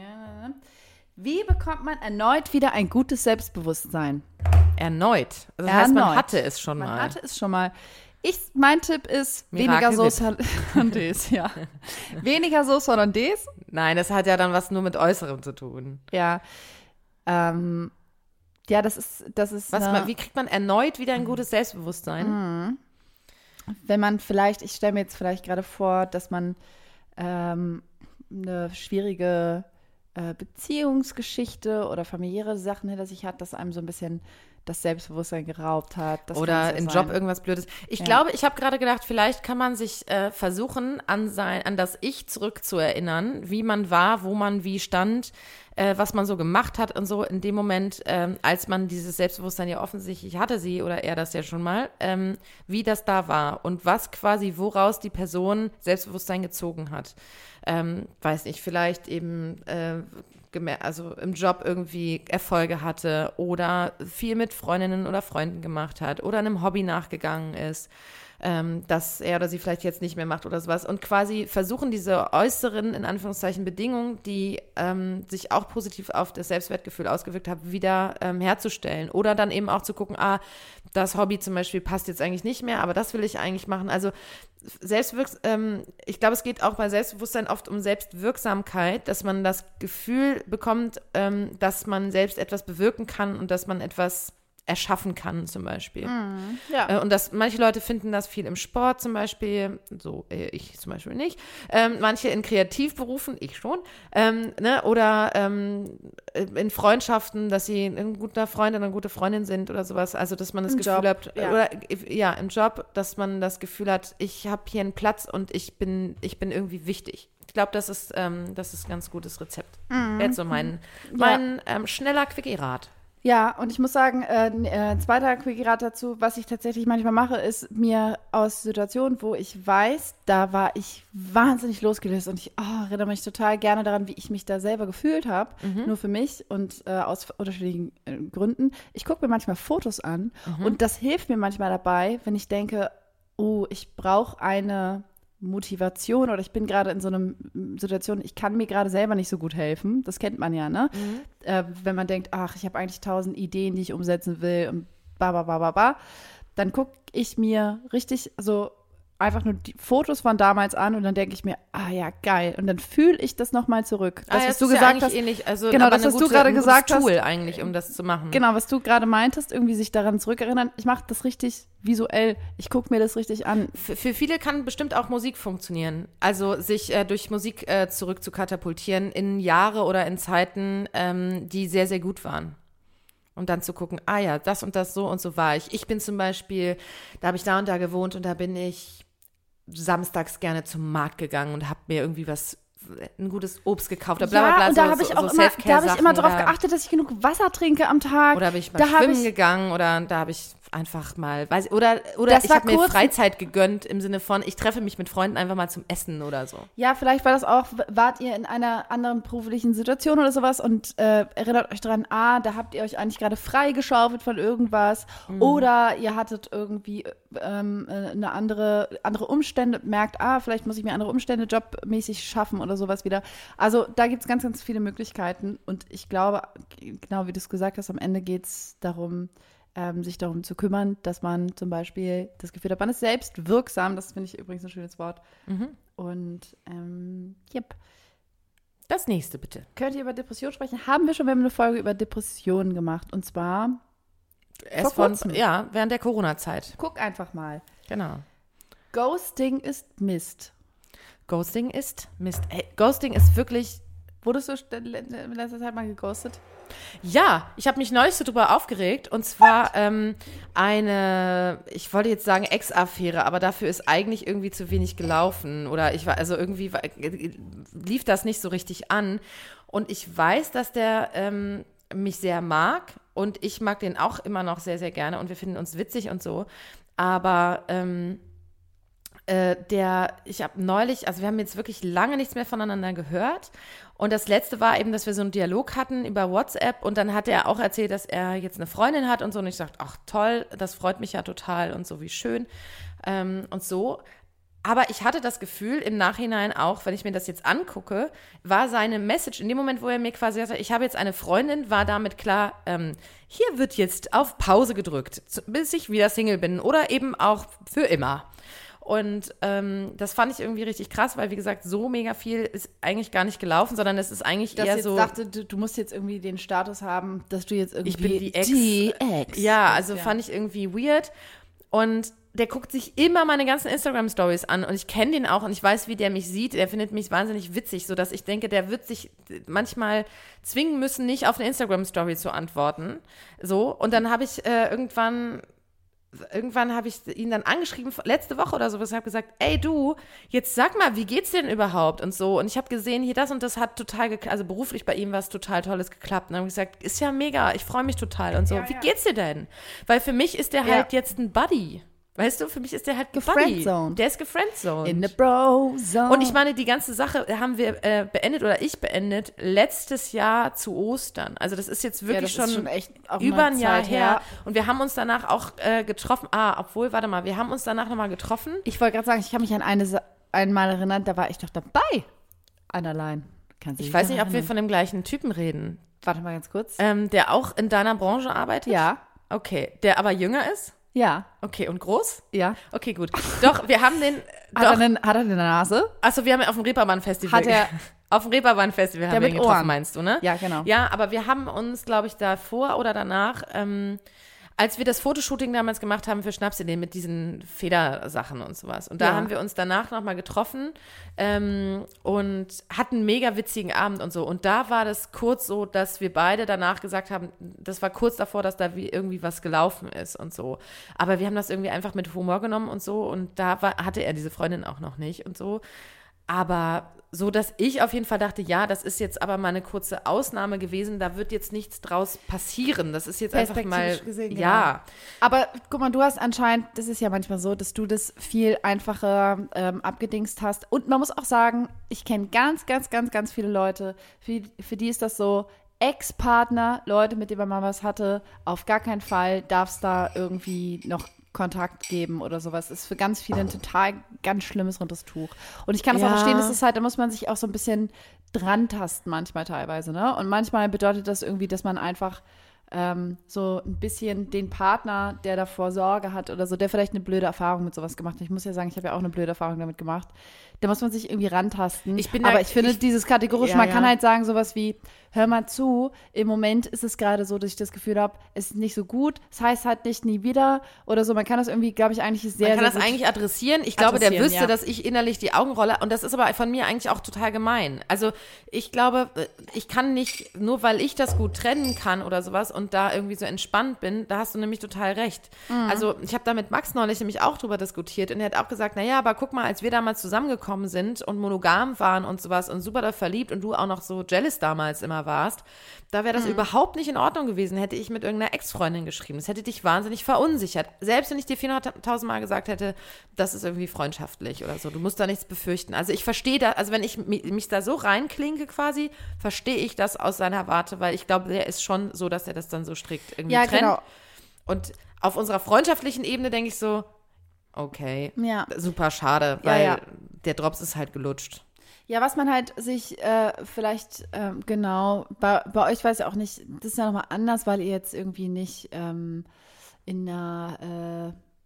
Wie bekommt man erneut wieder ein gutes Selbstbewusstsein? Erneut. Also das heißt, man Erneut. hatte es schon Man mal. hatte es schon mal. Ich, mein Tipp ist weniger Miracle Sauce Hollandaise, ja. Weniger Sauce Hollandaise, Nein, das hat ja dann was nur mit Äußerem zu tun. ja. Ähm, ja, das ist, das ist Was eine, man, wie kriegt man erneut wieder ein gutes Selbstbewusstsein? wenn man vielleicht, ich stelle mir jetzt vielleicht gerade vor, dass man ähm, eine schwierige äh, Beziehungsgeschichte oder familiäre Sachen hinter sich hat, dass einem so ein bisschen das Selbstbewusstsein geraubt hat. Das kann Oder es ja im sein. Job irgendwas Blödes. Ich Ja. glaube, ich habe gerade gedacht, vielleicht kann man sich äh, versuchen, an, sein, an das Ich zurückzuerinnern, wie man war, wo man wie stand, äh, was man so gemacht hat und so in dem Moment, ähm, als man dieses Selbstbewusstsein ja offensichtlich hatte, sie oder er das ja schon mal, ähm, wie das da war und was quasi, woraus die Person Selbstbewusstsein gezogen hat. Ähm, weiß nicht, vielleicht eben äh, gemer- also im Job irgendwie Erfolge hatte oder viel mit Freundinnen oder Freunden gemacht hat oder einem Hobby nachgegangen ist, ähm, das er oder sie vielleicht jetzt nicht mehr macht oder sowas und quasi versuchen, diese äußeren, in Anführungszeichen, Bedingungen, die ähm, sich auch positiv auf das Selbstwertgefühl ausgewirkt haben, wieder ähm, herzustellen oder dann eben auch zu gucken, ah, das Hobby zum Beispiel passt jetzt eigentlich nicht mehr, aber das will ich eigentlich machen. Also Selbstwirks ähm, ich glaube, es geht auch bei Selbstbewusstsein oft um Selbstwirksamkeit, dass man das Gefühl bekommt, ähm, dass man selbst etwas bewirken kann und dass man etwas erschaffen kann zum Beispiel. Ja. Äh, und das, manche Leute finden das viel im Sport zum Beispiel, so äh, ich zum Beispiel nicht. Ähm, manche in Kreativberufen, ich schon. Ähm, ne? Oder ähm, in Freundschaften, dass sie ein guter Freund oder eine gute Freundin sind oder sowas. Also, dass man das Im Gefühl Job, hat, ja. oder äh, ja, im Job, dass man das Gefühl hat, ich habe hier einen Platz und ich bin, ich bin irgendwie wichtig. Ich glaube, das ist, ähm, das ist ein ganz gutes Rezept. Mhm. Jetzt so mein, mein ähm, schneller Quickie-Rat. Ja, und ich muss sagen, äh, äh, zweiter Quickie-Rat dazu, was ich tatsächlich manchmal mache, ist mir aus Situationen, wo ich weiß, da war ich wahnsinnig losgelöst und ich oh, erinnere mich total gerne daran, wie ich mich da selber gefühlt habe, nur für mich und äh, aus unterschiedlichen äh, Gründen. Ich gucke mir manchmal Fotos an und das hilft mir manchmal dabei, wenn ich denke, oh, ich brauche eine Motivation oder ich bin gerade in so einer Situation, ich kann mir gerade selber nicht so gut helfen. Das kennt man ja, ne? Mhm. Äh, wenn man denkt, ach, ich habe eigentlich tausend Ideen, die ich umsetzen will und ba, ba, ba, ba, ba. Dann gucke ich mir richtig so einfach nur die Fotos von damals an und dann denke ich mir, ah ja, geil. Und dann fühle ich das nochmal zurück. Das, ah, ja, was du ist ja gesagt eigentlich hast, ähnlich. Also, genau, aber das, eine was du gute- gerade ein gutes gesagt hast. Tool eigentlich, um das zu machen. Genau, was du gerade meintest, irgendwie sich daran zurückerinnern. Ich mache das richtig visuell. Ich gucke mir das richtig an. Für, für viele kann bestimmt auch Musik funktionieren. Also sich äh, durch Musik äh, zurück zu katapultieren in Jahre oder in Zeiten, ähm, die sehr, sehr gut waren. Und dann zu gucken, ah ja, das und das, so und so war ich. Ich bin zum Beispiel, da habe ich da und da gewohnt und da bin ich samstags gerne zum Markt gegangen und habe mir irgendwie was, ein gutes Obst gekauft. Bla, bla, bla, ja, und da so- habe ich so- auch so immer, da habe ich immer Selfcare-Sachen darauf oder- geachtet, dass ich genug Wasser trinke am Tag. Oder bin ich mal da habe schwimmen ich, gegangen oder da habe ich einfach mal, weiß ich, oder, oder Das ich war habe mir kurz- Freizeit gegönnt im Sinne von, ich treffe mich mit Freunden einfach mal zum Essen oder so. Ja, vielleicht war das auch, wart ihr in einer anderen beruflichen Situation oder sowas und äh, erinnert euch dran, ah, da habt ihr euch eigentlich gerade freigeschaufelt von irgendwas oder ihr hattet irgendwie ähm, äh, eine andere, andere Umstände, merkt, ah, vielleicht muss ich mir andere Umstände jobmäßig schaffen oder sowas wieder. Also da gibt es ganz, ganz viele Möglichkeiten und ich glaube, genau wie du es gesagt hast, am Ende geht es darum, ähm, sich darum zu kümmern, dass man zum Beispiel das Gefühl hat, man ist selbst wirksam, das finde ich übrigens ein schönes Wort. Und ähm, yep. Das nächste bitte. Könnt ihr über Depressionen sprechen? Haben wir schon, wir haben eine Folge über Depressionen gemacht. Und zwar Erst von, ja, während der Corona-Zeit. Guck einfach mal. Genau. Ghosting ist Mist. Ghosting ist Mist. Ey, Ghosting ist wirklich... Wurdest du in letzter Zeit mal geghostet? Ja, ich habe mich neulich so drüber aufgeregt. Und zwar ähm, eine, ich wollte jetzt sagen Ex-Affäre, aber dafür ist eigentlich irgendwie zu wenig gelaufen. Oder ich war, also irgendwie war, lief das nicht so richtig an. Und ich weiß, dass der ähm, mich sehr mag. Und ich mag den auch immer noch sehr, sehr gerne. Und wir finden uns witzig und so. Aber ähm, äh, der, ich habe neulich, also wir haben jetzt wirklich lange nichts mehr voneinander gehört. Und das Letzte war eben, dass wir so einen Dialog hatten über WhatsApp. Und dann hat er auch erzählt, dass er jetzt eine Freundin hat und so. Und ich sagte, ach toll, das freut mich ja total und so, wie schön ähm, und so. Aber ich hatte das Gefühl im Nachhinein auch, wenn ich mir das jetzt angucke, war seine Message in dem Moment, wo er mir quasi sagte, ich habe jetzt eine Freundin, war damit klar, ähm, hier wird jetzt auf Pause gedrückt, bis ich wieder Single bin oder eben auch für immer. Und ähm, das fand ich irgendwie richtig krass, weil wie gesagt, so mega viel ist eigentlich gar nicht gelaufen, sondern es ist eigentlich dass eher jetzt so. dachte, du, du musst jetzt irgendwie den Status haben, dass du jetzt irgendwie ich bin die Ex. Die Ex. Ja, also ja. fand ich irgendwie weird. Und der guckt sich immer meine ganzen Instagram-Stories an und ich kenne den auch und ich weiß, wie der mich sieht. Der findet mich wahnsinnig witzig, sodass ich denke, der wird sich manchmal zwingen müssen, nicht auf eine Instagram-Story zu antworten. So, und dann habe ich äh, irgendwann... Irgendwann habe ich ihn dann angeschrieben, letzte Woche oder sowas, und habe gesagt, ey du, jetzt sag mal, wie geht's denn überhaupt und so. Und ich habe gesehen, hier das und das hat total geklappt, also beruflich bei ihm was total Tolles geklappt. Und dann habe ich gesagt, ist ja mega, ich freue mich total und so. Ja, wie ja. geht's dir denn? Weil für mich ist der Ja. halt jetzt ein Buddy. Weißt du, für mich ist der halt ein Buddy. Gefriendzoned. Der ist gefriendzoned. In the Bro-Zone. Und ich meine, die ganze Sache haben wir äh, beendet oder ich beendet letztes Jahr zu Ostern. Also das ist jetzt wirklich ja, das schon, ist schon echt auch über eine ein Jahr Zeit her. her. Und wir haben uns danach auch äh, getroffen. Ah, obwohl, warte mal, wir haben uns danach nochmal getroffen. Ich wollte gerade sagen, ich kann mich an eine Sa- einmal erinnern, da war ich doch dabei. Anna-Lein. Kann sie Ich sich weiß noch nicht, ob wir erinnern? von dem gleichen Typen reden. Warte mal ganz kurz. Ähm, der auch in deiner Branche arbeitet? Ja. Okay, der aber jünger ist? Ja. Okay, und groß? Ja. Okay, gut. Doch, wir haben den. Hat, Doch, er eine, hat er eine Nase? achso, wir haben ihn auf dem Reeperbahn-Festival. Hat er- Auf dem Reeperbahn-Festival haben wir mit ihn getroffen, Ohren. meinst du, ne? Ja, genau. Ja, aber wir haben uns, glaube ich, davor oder danach, ähm, als wir das Fotoshooting damals gemacht haben für Schnapsideen mit diesen Federsachen und sowas. Und da Ja. haben wir uns danach nochmal getroffen ähm, und hatten einen mega witzigen Abend und so. Und da war das kurz so, dass wir beide danach gesagt haben, das war kurz davor, dass da wie irgendwie was gelaufen ist und so. Aber wir haben das irgendwie einfach mit Humor genommen und so. Und da war, hatte er diese Freundin auch noch nicht und so. Aber so, dass ich auf jeden Fall dachte, ja, das ist jetzt aber mal eine kurze Ausnahme gewesen, da wird jetzt nichts draus passieren. Das ist jetzt einfach mal, Perspektivisch gesehen, genau. ja. Aber guck mal, du hast anscheinend, das ist ja manchmal so, dass du das viel einfacher ähm, abgedingst hast. Und man muss auch sagen, ich kenne ganz, ganz, ganz, ganz viele Leute, für, für die ist das so, Ex-Partner, Leute, mit denen man mal was hatte, auf gar keinen Fall darf es da irgendwie noch Kontakt geben oder sowas. Das ist für ganz viele ein total ganz schlimmes rundes Tuch. Und ich kann das Ja. auch verstehen, das ist halt, da muss man sich auch so ein bisschen dran tasten manchmal teilweise, ne? Und manchmal bedeutet das irgendwie, dass man einfach ähm, so ein bisschen den Partner, der davor Sorge hat oder so, der vielleicht eine blöde Erfahrung mit sowas gemacht hat. Ich muss ja sagen, ich habe ja auch eine blöde Erfahrung damit gemacht. Da muss man sich irgendwie rantasten. Ich bin da- Aber ich finde ich- dieses kategorisch, Ja, man ja. kann halt sagen sowas wie, hör mal zu, im Moment ist es gerade so, dass ich das Gefühl habe, es ist nicht so gut, es heißt halt nicht nie wieder oder so. Man kann das irgendwie, glaube ich, eigentlich sehr, Man kann sehr das gut eigentlich adressieren. Ich glaube, der adressieren, wüsste, ja. dass ich innerlich die Augen rolle. Und das ist aber von mir eigentlich auch total gemein. Also ich glaube, ich kann nicht, nur weil ich das gut trennen kann oder sowas und da irgendwie so entspannt bin, da hast du nämlich total recht. Mhm. Also ich habe da mit Max neulich nämlich auch drüber diskutiert und er hat auch gesagt, naja, aber guck mal, als wir damals zusammengekommen sind und monogam waren und sowas und super da verliebt und du auch noch so jealous damals immer warst, da wäre das Mhm. überhaupt nicht in Ordnung gewesen, hätte ich mit irgendeiner Ex-Freundin geschrieben. Das hätte dich wahnsinnig verunsichert. Selbst wenn ich dir vierhunderttausend Mal gesagt hätte, das ist irgendwie freundschaftlich oder so. Du musst da nichts befürchten. Also ich verstehe da, also wenn ich mi- mich da so reinklinke quasi, verstehe ich das aus seiner Warte, weil ich glaube, der ist schon so, dass er das dann so strikt irgendwie Ja, trennt. genau. Und auf unserer freundschaftlichen Ebene denke ich so, okay, Ja. super schade, Ja, weil ja. der Drops ist halt gelutscht. Ja, was man halt sich äh, vielleicht, ähm, genau, bei, bei euch weiß ich auch nicht, das ist ja nochmal anders, weil ihr jetzt irgendwie nicht ähm, in einer,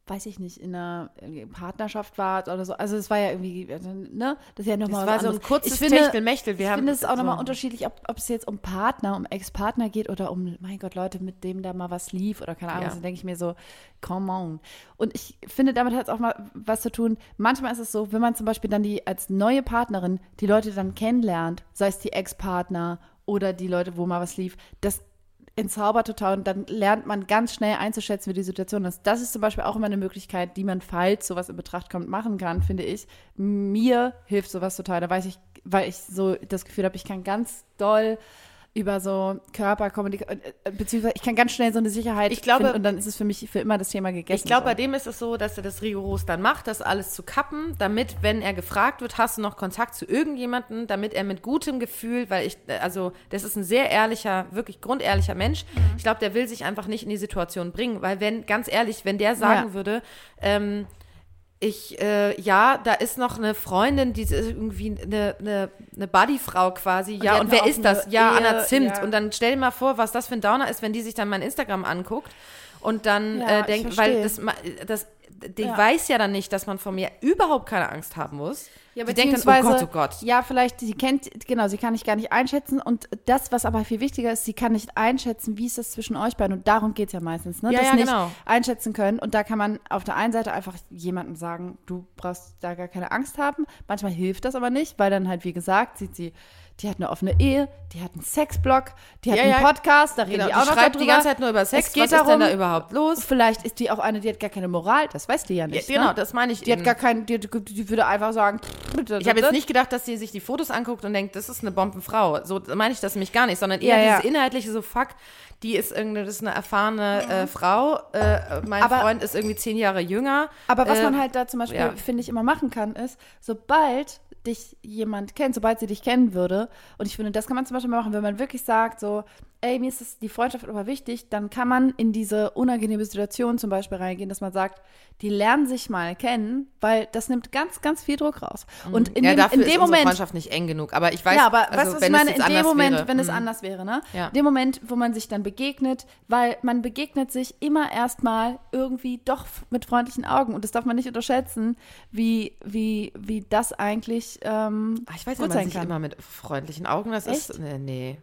weiß ich nicht, in einer Partnerschaft wart oder so. Also es war ja irgendwie, ne, das ist ja nochmal was war so anderes. ein kurzes ich finde, Techtelmechtel. Wir ich haben finde es auch so. nochmal unterschiedlich, ob, ob es jetzt um Partner, um Ex-Partner geht oder um, mein Gott, Leute, mit dem da mal was lief oder keine Ahnung. Ja. Also denke ich mir so, come on. Und ich finde, damit hat es auch mal was zu tun. Manchmal ist es so, wenn man zum Beispiel dann die als neue Partnerin die Leute dann kennenlernt, sei es die Ex-Partner oder die Leute, wo mal was lief, das entzaubert total und dann lernt man ganz schnell einzuschätzen, wie die Situation ist. Das ist zum Beispiel auch immer eine Möglichkeit, die man, falls sowas in Betracht kommt, machen kann, finde ich. Mir hilft sowas total. Da weiß ich, weil ich so das Gefühl habe, ich kann ganz doll über so Körperkommunikation, beziehungsweise ich kann ganz schnell so eine Sicherheit ich glaube, finden und dann ist es für mich für immer das Thema gegessen. Ich glaube, so. bei dem ist es so, dass er das rigoros dann macht, das alles zu kappen, damit, wenn er gefragt wird, hast du noch Kontakt zu irgendjemandem, damit er mit gutem Gefühl, weil ich, also das ist ein sehr ehrlicher, wirklich grundehrlicher Mensch. Mhm. Ich glaube, der will sich einfach nicht in die Situation bringen, weil wenn, ganz ehrlich, wenn der sagen ja. würde, ähm, ich, äh, ja, da ist noch eine Freundin, die ist irgendwie eine, eine, eine Buddyfrau quasi, ja, und, und wer ist das? Ja, Ehe, Anna Zimt. Ja. Und dann stell dir mal vor, was das für ein Downer ist, wenn die sich dann mein Instagram anguckt und dann ja, äh, denkt, weil das, das die ja. weiß ja dann nicht, dass man vor mir überhaupt keine Angst haben muss. Ja, die denkt dann, oh Gott, oh Gott. Ja, vielleicht, sie kennt, genau, sie kann ich gar nicht einschätzen und das, was aber viel wichtiger ist, sie kann nicht einschätzen, wie ist das zwischen euch beiden und darum geht es ja meistens, ne? Ja, das ja, nicht genau. einschätzen können und da kann man auf der einen Seite einfach jemandem sagen, du brauchst da gar keine Angst haben, manchmal hilft das aber nicht, weil dann halt, wie gesagt, sieht sie, die hat eine offene Ehe, die hat einen Sexblog, die hat ja, einen ja. Podcast, da reden genau, die auch die noch schreibt darüber. Die ganze Zeit nur über Sex, es geht was darum, ist denn da überhaupt los? Vielleicht ist die auch eine, die hat gar keine Moral, das weiß die ja nicht. Ja, genau, ne? das meine ich Die eben. hat gar keinen, die, die würde einfach sagen, ich habe jetzt nicht gedacht, dass sie sich die Fotos anguckt und denkt, das ist eine Bombenfrau. So meine ich das nämlich gar nicht, sondern eher ja, dieses ja. inhaltliche so, fuck, die ist irgendwie, das ist eine erfahrene äh, Frau, äh, mein aber, Freund ist irgendwie zehn Jahre jünger. Aber was äh, man halt da zum Beispiel, ja. finde ich, immer machen kann, ist, sobald dich jemand kennt, sobald sie dich kennen würde, und ich finde, das kann man zum Beispiel machen, wenn man wirklich sagt, so, ey, mir ist das, die Freundschaft aber wichtig, dann kann man in diese unangenehme Situation zum Beispiel reingehen, dass man sagt, die lernen sich mal kennen, weil das nimmt ganz, ganz viel Druck raus. Und in ja, dem, dafür in dem ist Moment, unsere Freundschaft nicht eng genug, aber ich weiß, ja, aber also, weißt du, was wenn ich meine, es jetzt in dem anders Moment, wäre, wenn es mhm. anders wäre, ne? Ja. Dem Moment, wo man sich dann begegnet, weil man begegnet sich immer erstmal irgendwie doch mit freundlichen Augen und das darf man nicht unterschätzen, wie, wie, wie das eigentlich ähm, Ach, ich weiß gut nicht, man sein sich kann. immer mit freundlichen Augen, das Echt? ist, nee, nee.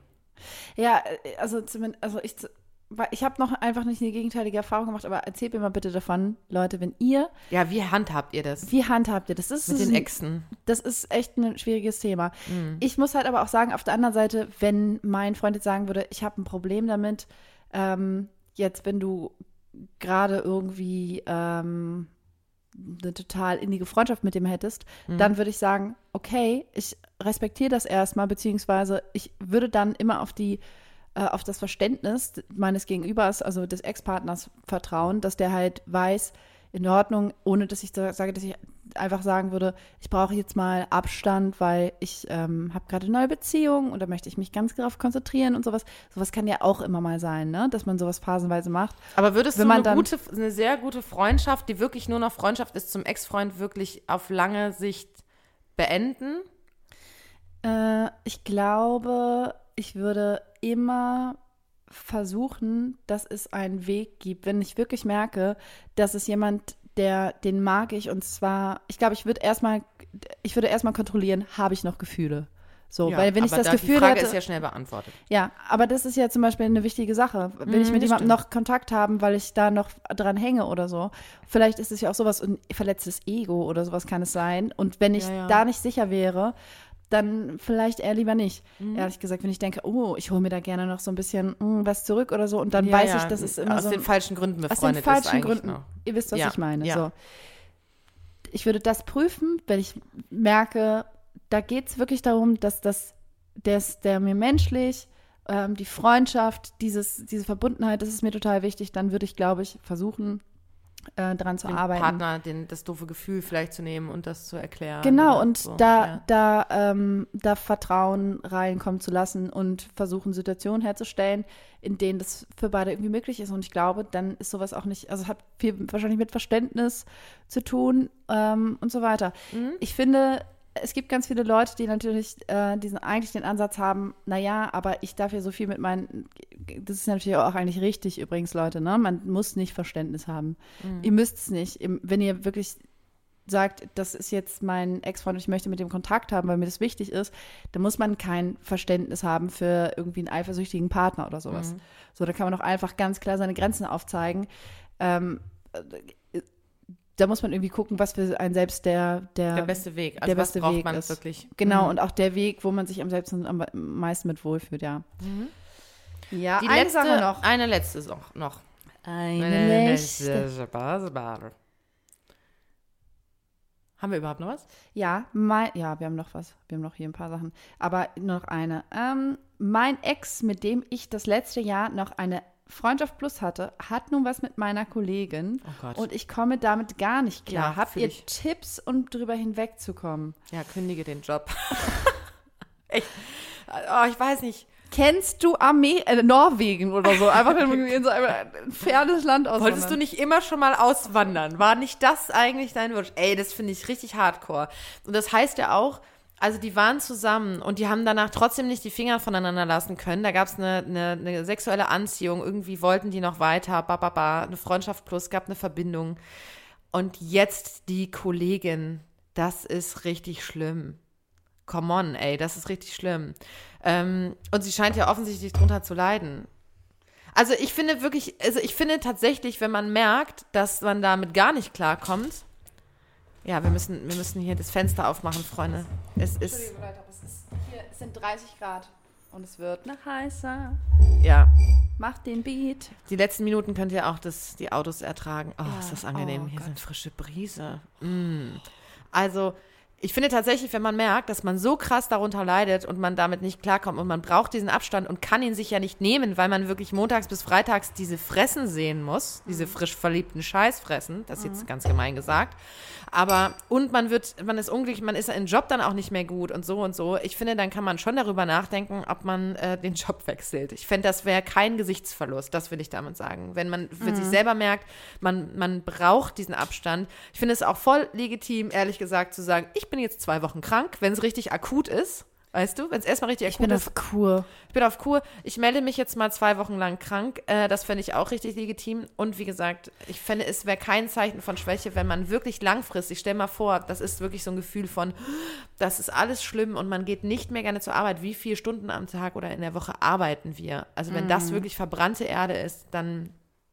Ja, also zumindest, also ich, ich habe noch einfach nicht eine gegenteilige Erfahrung gemacht, aber erzählt mir mal bitte davon, Leute, wenn ihr, Ja, wie handhabt ihr das? wie handhabt ihr das? Das ist Mit den ein- Exen. Das ist echt ein schwieriges Thema. Mhm. Ich muss halt aber auch sagen, auf der anderen Seite, wenn mein Freund jetzt sagen würde, ich habe ein Problem damit, ähm, jetzt, wenn du gerade irgendwie ähm, eine total innige Freundschaft mit dem hättest, Mhm. dann würde ich sagen, okay, ich respektiere das erstmal, beziehungsweise ich würde dann immer auf die äh, auf das Verständnis meines Gegenübers, also des Ex-Partners, vertrauen, dass der halt weiß, in Ordnung, ohne dass ich da sage, dass ich einfach sagen würde, ich brauche jetzt mal Abstand, weil ich ähm, habe gerade eine neue Beziehung und da möchte ich mich ganz darauf konzentrieren und sowas. Sowas kann ja auch immer mal sein, ne? Dass man sowas phasenweise macht. Aber würdest Wenn du man eine, dann- gute, eine sehr gute Freundschaft, die wirklich nur noch Freundschaft ist, zum Ex-Freund wirklich auf lange Sicht beenden? Äh, ich glaube, ich würde immer versuchen, dass es einen Weg gibt, wenn ich wirklich merke, dass es jemand, der, den mag ich und zwar, ich glaube, ich würde erstmal, ich würde erstmal kontrollieren, habe ich noch Gefühle? So, Ja, weil wenn ich aber das da, Gefühl die Frage hätte, ist ja schnell beantwortet. ja, aber das ist ja zum Beispiel eine wichtige Sache. Will ich Mhm, mit das jemandem stimmt. noch Kontakt haben, weil ich da noch dran hänge oder so. Vielleicht ist es ja auch sowas, ein verletztes Ego oder sowas kann es sein. Und wenn ich Ja, ja. da nicht sicher wäre, dann vielleicht eher lieber nicht. Mhm. Ehrlich gesagt, wenn ich denke, oh, ich hole mir da gerne noch so ein bisschen mm, was zurück oder so und dann Ja, weiß ja, ich, das ist immer aus so den falschen Gründen aus den befreundet ist falschen eigentlich Gründen. noch. Ihr wisst, was Ja, ich meine. ja. So. Ich würde das prüfen, wenn ich merke, da geht es wirklich darum, dass das, dass der mir menschlich, ähm, die Freundschaft, dieses, diese Verbundenheit, das ist mir total wichtig, dann würde ich, glaube ich, versuchen, äh, daran zu Den arbeiten. Partner den, das doofe Gefühl vielleicht zu nehmen und das zu erklären. Genau, oder und so. da, ja. da, ähm, da Vertrauen reinkommen zu lassen und versuchen, Situationen herzustellen, in denen das für beide irgendwie möglich ist. Und ich glaube, dann ist sowas auch nicht, also es hat viel wahrscheinlich mit Verständnis zu tun ähm, und so weiter. Mhm. Ich finde, es gibt ganz viele Leute, die natürlich äh, diesen eigentlich den Ansatz haben, naja, aber ich darf ja so viel mit meinen, das ist natürlich auch eigentlich richtig übrigens, Leute, ne? Man muss nicht Verständnis haben. Mhm. Ihr müsst es nicht. Wenn ihr wirklich sagt, das ist jetzt mein Ex-Freund und ich möchte mit dem Kontakt haben, weil mir das wichtig ist, dann muss man kein Verständnis haben für irgendwie einen eifersüchtigen Partner oder sowas. Mhm. So, da kann man auch einfach ganz klar seine Grenzen aufzeigen. Ähm, da muss man irgendwie gucken, was für einen selbst der der, der beste Weg, also der was beste braucht Weg man ist. Wirklich. Genau, mhm. und auch der Weg, wo man sich am selbst am meisten mit wohlfühlt, ja. Mhm. Ja, Die eine letzte, Sache noch. Eine letzte noch. noch. Eine, eine letzte. letzte. Haben wir überhaupt noch was? Ja, mein, ja, wir haben noch was. Wir haben noch hier ein paar Sachen. Aber nur noch eine. Ähm, mein Ex, mit dem ich das letzte Jahr noch eine Freundschaft plus hatte, hat nun was mit meiner Kollegin. Oh Gott. Und ich komme damit gar nicht klar. Ja, Habt ihr ich. Tipps, um drüber hinwegzukommen? Ja, kündige den Job. Echt. Oh, ich weiß nicht. Kennst du Armee, äh, Norwegen oder so? Einfach in so ein fernes Land auswandern. Wolltest du nicht immer schon mal auswandern? War nicht das eigentlich dein Wunsch? Ey, das finde ich richtig hardcore. Und das heißt ja auch, also die waren zusammen und die haben danach trotzdem nicht die Finger voneinander lassen können. Da gab es eine, eine, eine sexuelle Anziehung, irgendwie wollten die noch weiter, ba, ba, ba, eine Freundschaft plus, gab eine Verbindung. Und jetzt die Kollegin, das ist richtig schlimm. Come on, ey, das ist richtig schlimm. Ähm, und sie scheint ja offensichtlich drunter zu leiden. Also ich finde wirklich, also ich finde tatsächlich, wenn man merkt, dass man damit gar nicht klarkommt, ja, wir müssen, wir müssen hier das Fenster aufmachen, Freunde. Es ist, Entschuldigung, Leute, aber es ist, hier es sind dreißig Grad und es wird noch heißer. ja, Macht den Beat. die letzten Minuten könnt ihr auch das, die Autos ertragen. Oh, Ja. ist das angenehm. Oh hier Gott. sind frische Brise. Mm. Also ich finde tatsächlich, wenn man merkt, dass man so krass darunter leidet und man damit nicht klarkommt und man braucht diesen Abstand und kann ihn sich ja nicht nehmen, weil man wirklich montags bis freitags diese Fressen sehen muss, diese frisch verliebten Scheißfressen, das ist jetzt ganz gemein gesagt, aber und man wird, man ist unglücklich, man ist im Job dann auch nicht mehr gut und so und so. Ich finde, dann kann man schon darüber nachdenken, ob man äh, den Job wechselt. Ich finde, das wäre kein Gesichtsverlust, das will ich damit sagen. Wenn man für sich selber merkt, man, man braucht diesen Abstand. Ich finde es auch voll legitim, ehrlich gesagt, zu sagen, ich bin jetzt zwei Wochen krank, wenn es richtig akut ist, weißt du, wenn es erstmal richtig Ich akut bin ist. auf Kur. Ich bin auf Kur, ich melde mich jetzt mal zwei Wochen lang krank, äh, das fände ich auch richtig legitim und wie gesagt, ich fände, es wäre kein Zeichen von Schwäche, wenn man wirklich langfristig, stell mal vor, das ist wirklich so ein Gefühl von, das ist alles schlimm und man geht nicht mehr gerne zur Arbeit, wie viele Stunden am Tag oder in der Woche arbeiten wir? Also wenn mm. das wirklich verbrannte Erde ist, dann,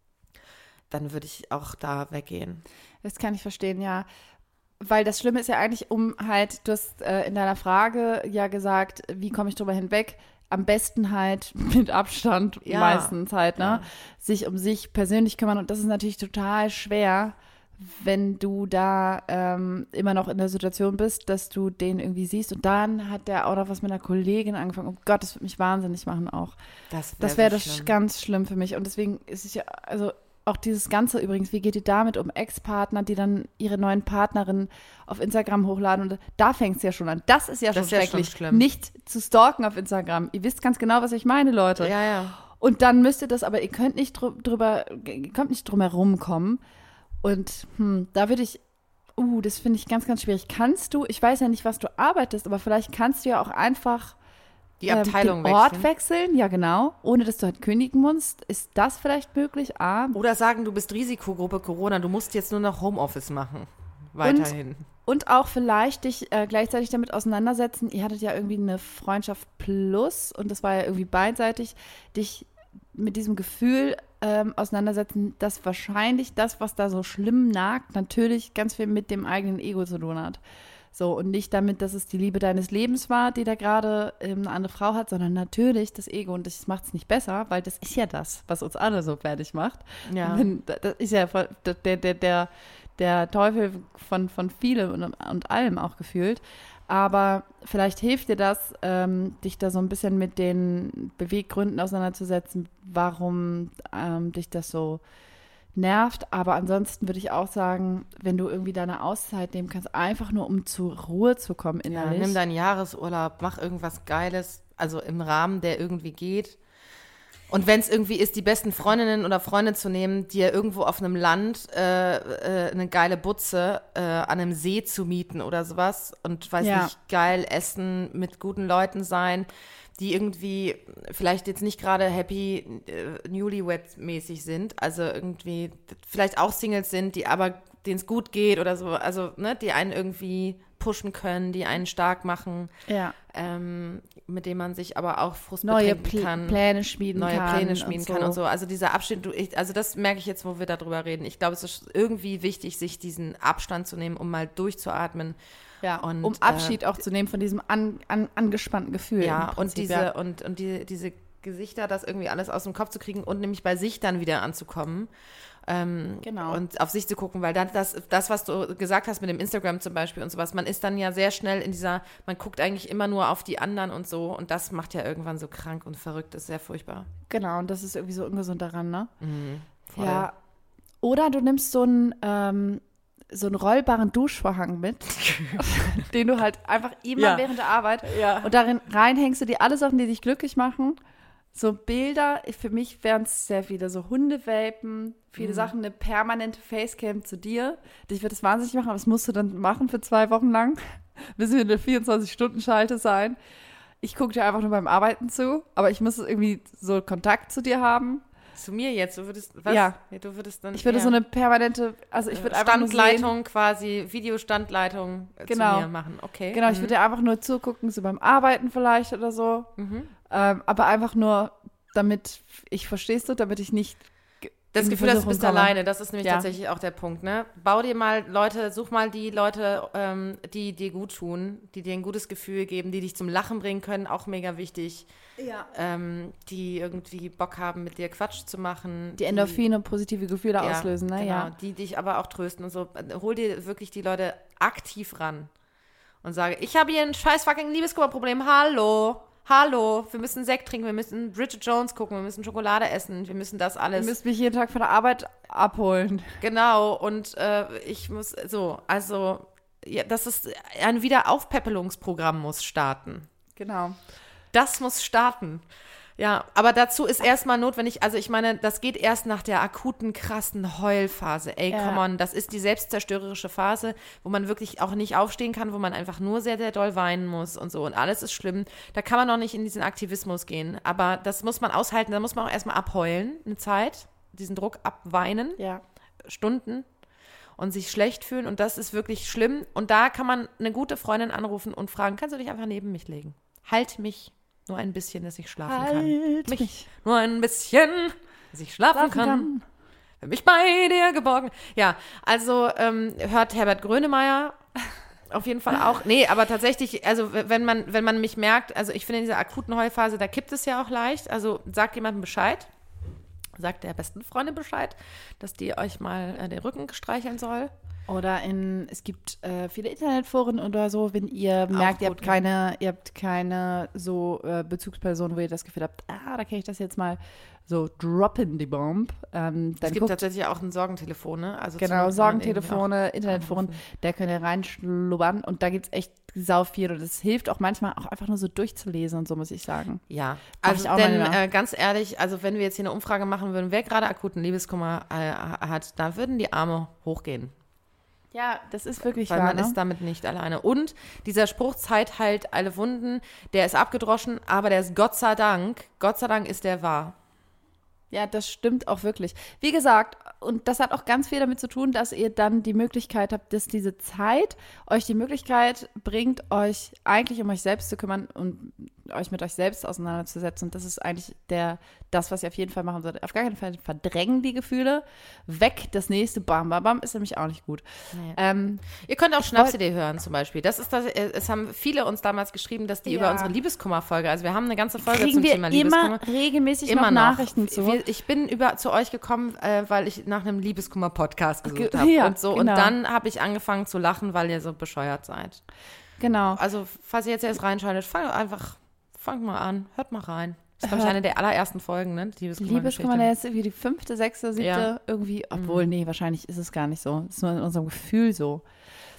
dann würde ich auch da weggehen. Das kann ich verstehen, ja. Weil das Schlimme ist ja eigentlich, um halt, du hast äh, in deiner Frage ja gesagt, wie komme ich drüber hinweg? Am besten halt mit Abstand Ja. meistens halt, ne? Ja. Sich um sich persönlich kümmern. Und das ist natürlich total schwer, wenn du da ähm, immer noch in der Situation bist, dass du den irgendwie siehst. Und dann hat der auch noch was mit einer Kollegin angefangen. Oh Gott, das würde mich wahnsinnig machen auch. Das wäre Das wäre so das schlimm. ganz schlimm für mich. Und deswegen ist es ja, also auch dieses Ganze übrigens, wie geht ihr damit um Ex-Partner, die dann ihre neuen Partnerinnen auf Instagram hochladen? Und da fängt es ja schon an. Das ist ja schon Das ist ja schon schrecklich, schlimm. nicht zu stalken auf Instagram. Ihr wisst ganz genau, was ich meine, Leute. Ja, ja. Und dann müsst ihr das, aber ihr könnt nicht drü- drüber, ihr könnt nicht drum herum kommen. Und hm, da würde ich, uh, das finde ich ganz, ganz schwierig. Kannst du, ich weiß ja nicht, was du arbeitest, aber vielleicht kannst du ja auch einfach Die Abteilung ähm, den Ort wechseln. wechseln, ja genau, ohne dass du halt kündigen musst. Ist das vielleicht möglich? A. Oder sagen, du bist Risikogruppe Corona, du musst jetzt nur noch Homeoffice machen. Weiterhin. Und auch vielleicht dich äh, gleichzeitig damit auseinandersetzen, ihr hattet ja irgendwie eine Freundschaft plus und das war ja irgendwie beidseitig, dich mit diesem Gefühl ähm, auseinandersetzen, dass wahrscheinlich das, was da so schlimm nagt, natürlich ganz viel mit dem eigenen Ego zu tun hat. So, und nicht damit, dass es die Liebe deines Lebens war, die da gerade ähm, eine andere Frau hat, sondern natürlich das Ego. Und das macht es nicht besser, weil das ist ja das, was uns alle so fertig macht. Ja. Wenn, das ist ja voll- der, der, der, der Teufel von, von vielem und, und allem auch gefühlt. Aber vielleicht hilft dir das, ähm, dich da so ein bisschen mit den Beweggründen auseinanderzusetzen, warum ähm, dich das so nervt. Aber ansonsten würde ich auch sagen, wenn du irgendwie deine Auszeit nehmen kannst, einfach nur um zur Ruhe zu kommen Ja, innerlich. nimm deinen Jahresurlaub, mach irgendwas Geiles, also im Rahmen, der irgendwie geht. Und wenn es irgendwie ist, die besten Freundinnen oder Freunde zu nehmen, dir irgendwo auf einem Land äh, äh, eine geile Butze äh, an einem See zu mieten oder sowas und weiß Ja. nicht, geil essen, mit guten Leuten sein, die irgendwie vielleicht jetzt nicht gerade happy äh, newlywed-mäßig sind, also irgendwie vielleicht auch Singles sind, die aber denen es gut geht oder so, also ne, die einen irgendwie pushen können, die einen stark machen, Ja. ähm, mit dem man sich aber auch Frust Neue betrinken Pl- kann. Pläne schmieden neue kann. Pläne schmieden und so. kann und so. Also dieser Abstand, du, ich, also das merke ich jetzt, wo wir darüber reden. Ich glaube, es ist irgendwie wichtig, sich diesen Abstand zu nehmen, um mal durchzuatmen. Ja, Und, um Abschied äh, auch zu nehmen von diesem an, an, angespannten Gefühl. Ja, im und Prinzip, diese, ja. und, und die, diese Gesichter, das irgendwie alles aus dem Kopf zu kriegen und nämlich bei sich dann wieder anzukommen. Ähm, Genau. Und auf sich zu gucken, weil dann das, das, was du gesagt hast mit dem Instagram zum Beispiel und sowas, man ist dann ja sehr schnell in dieser, man guckt eigentlich immer nur auf die anderen und so und das macht ja irgendwann so krank und verrückt, das ist sehr furchtbar. Genau, und das ist irgendwie so ungesund daran, ne? Mhm, voll. Ja. Oder du nimmst so einen, ähm, so einen rollbaren Duschvorhang mit, den du halt einfach immer Ja. während der Arbeit Ja. und darin reinhängst du dir alle Sachen, die dich glücklich machen. So Bilder, für mich wären es sehr viele so Hundewelpen, viele Mhm. Sachen, eine permanente Facecam zu dir. Dich wird das wahnsinnig machen, aber das musst du dann machen für zwei Wochen lang. Müssen wir eine vierundzwanzig-Stunden-Schalte sein. Ich gucke dir einfach nur beim Arbeiten zu, aber ich muss irgendwie so Kontakt zu dir haben. Zu mir jetzt, du würdest, was? Ja. Du würdest dann Ich würde eher so eine permanente, also ich würde einfach nur sehen, Standleitung quasi, Videostandleitung äh, Genau. zu mir machen, okay. genau, ich Mhm. würde dir einfach nur zugucken, so beim Arbeiten vielleicht oder so. Mhm. Ähm, aber einfach nur, damit ich, verstehst du, damit ich nicht ge- Das in die Gefühl, dass du Versuchung bist komme. alleine, das ist nämlich Ja. tatsächlich auch der Punkt, ne? Bau dir mal Leute, such mal die Leute, ähm, die dir gut tun, die dir ein gutes Gefühl geben, die dich zum Lachen bringen können, auch mega wichtig. Ja. Ähm, die irgendwie Bock haben, mit dir Quatsch zu machen. Die Endorphine, positive Gefühle auslösen, ne? Genau, Ja. die dich aber auch trösten und so. Hol dir wirklich die Leute aktiv ran und sage, ich habe hier ein scheiß fucking Liebeskummerproblem, hallo, hallo, wir müssen Sekt trinken, wir müssen Bridget Jones gucken, wir müssen Schokolade essen, wir müssen das Ihr alles. müsst mich jeden Tag von der Arbeit abholen. Genau, und äh, ich muss, so, also, ja, das ist, ein Wiederaufpäppelungsprogramm muss starten. Genau. Das muss starten. Ja, aber dazu ist erstmal notwendig, also ich meine, das geht erst nach der akuten, krassen Heulphase. Ey, Ja. come on, das ist die selbstzerstörerische Phase, wo man wirklich auch nicht aufstehen kann, wo man einfach nur sehr, sehr doll weinen muss und so und alles ist schlimm. Da kann man noch nicht in diesen Aktivismus gehen, aber das muss man aushalten, da muss man auch erstmal abheulen, eine Zeit, diesen Druck abweinen. Ja. Stunden und sich schlecht fühlen und das ist wirklich schlimm und da kann man eine gute Freundin anrufen und fragen, kannst du dich einfach neben mich legen? Halt mich nur ein bisschen, dass ich schlafen kann. Halt Mich, mich. nur ein bisschen, dass ich schlafen, Schlafen kann. kann. Für mich bei dir geborgen. Ja, also ähm, hört Herbert Grönemeyer auf jeden Fall auch. Nee, aber tatsächlich, also w- wenn man, wenn man mich merkt, also ich finde in dieser akuten Heulphase, da kippt es ja auch leicht, also sagt jemandem Bescheid. Sagt der besten Freundin Bescheid, dass die euch mal äh, den Rücken streicheln soll. Oder in, es gibt äh, viele Internetforen oder so, wenn ihr merkt, ihr gut, habt keine, ihr habt keine so äh, Bezugsperson, wo ihr das Gefühl habt, ah, da kann ich das jetzt mal so droppen, die Bomb. Ähm, dann Es gibt guckt, tatsächlich auch ein Sorgentelefon, ne? Also genau, zum- Sorgentelefone, auch Internetforen, anrufen. da könnt ihr reinschlubbern und da gibt es echt sau viel und es hilft auch manchmal auch einfach nur so durchzulesen und so, muss ich sagen. Ja, Mach also ich auch denn manchmal. äh, ganz ehrlich, also wenn wir jetzt hier eine Umfrage machen würden, wer gerade akuten Liebeskummer äh, hat, da würden die Arme hochgehen. Ja, das ist wirklich Weil wahr, man ne? ist damit nicht alleine. Und dieser Spruch, Zeit heilt alle Wunden, der ist abgedroschen, aber der ist Gott sei Dank, Gott sei Dank ist der wahr. Ja, das stimmt auch wirklich. Wie gesagt, und das hat auch ganz viel damit zu tun, dass ihr dann die Möglichkeit habt, dass diese Zeit euch die Möglichkeit bringt, euch eigentlich um euch selbst zu kümmern und euch mit euch selbst auseinanderzusetzen. Und das ist eigentlich der, das, was ihr auf jeden Fall machen solltet. Auf gar keinen Fall verdrängen die Gefühle. Weg, das nächste Bam, Bam, Bam ist nämlich auch nicht gut. Nee. Ähm, Ihr könnt auch Ich Schnapsidee hören zum Beispiel. Das ist das, äh, es haben viele uns damals geschrieben, dass die Ja. über unsere Liebeskummer-Folge, also wir haben eine ganze Folge kriegen zum wir Thema immer Liebeskummer. regelmäßig Immer noch noch. Nachrichten zu. Wir, ich bin über, zu euch gekommen, äh, weil ich nach einem Liebeskummer-Podcast gesucht Ge- habe. ja, und so. genau. Und dann habe ich angefangen zu lachen, weil ihr so bescheuert seid. Genau. Also, falls ihr jetzt erst reinschaltet, fangt einfach, fangt mal an, hört mal rein. Das ist, glaube ich, Hört- eine der allerersten Folgen, ne? Die Liebeskummer, der ist irgendwie die fünfte, sechste, siebte Ja. irgendwie, obwohl, nee, wahrscheinlich ist es gar nicht so. Es ist nur in unserem Gefühl so.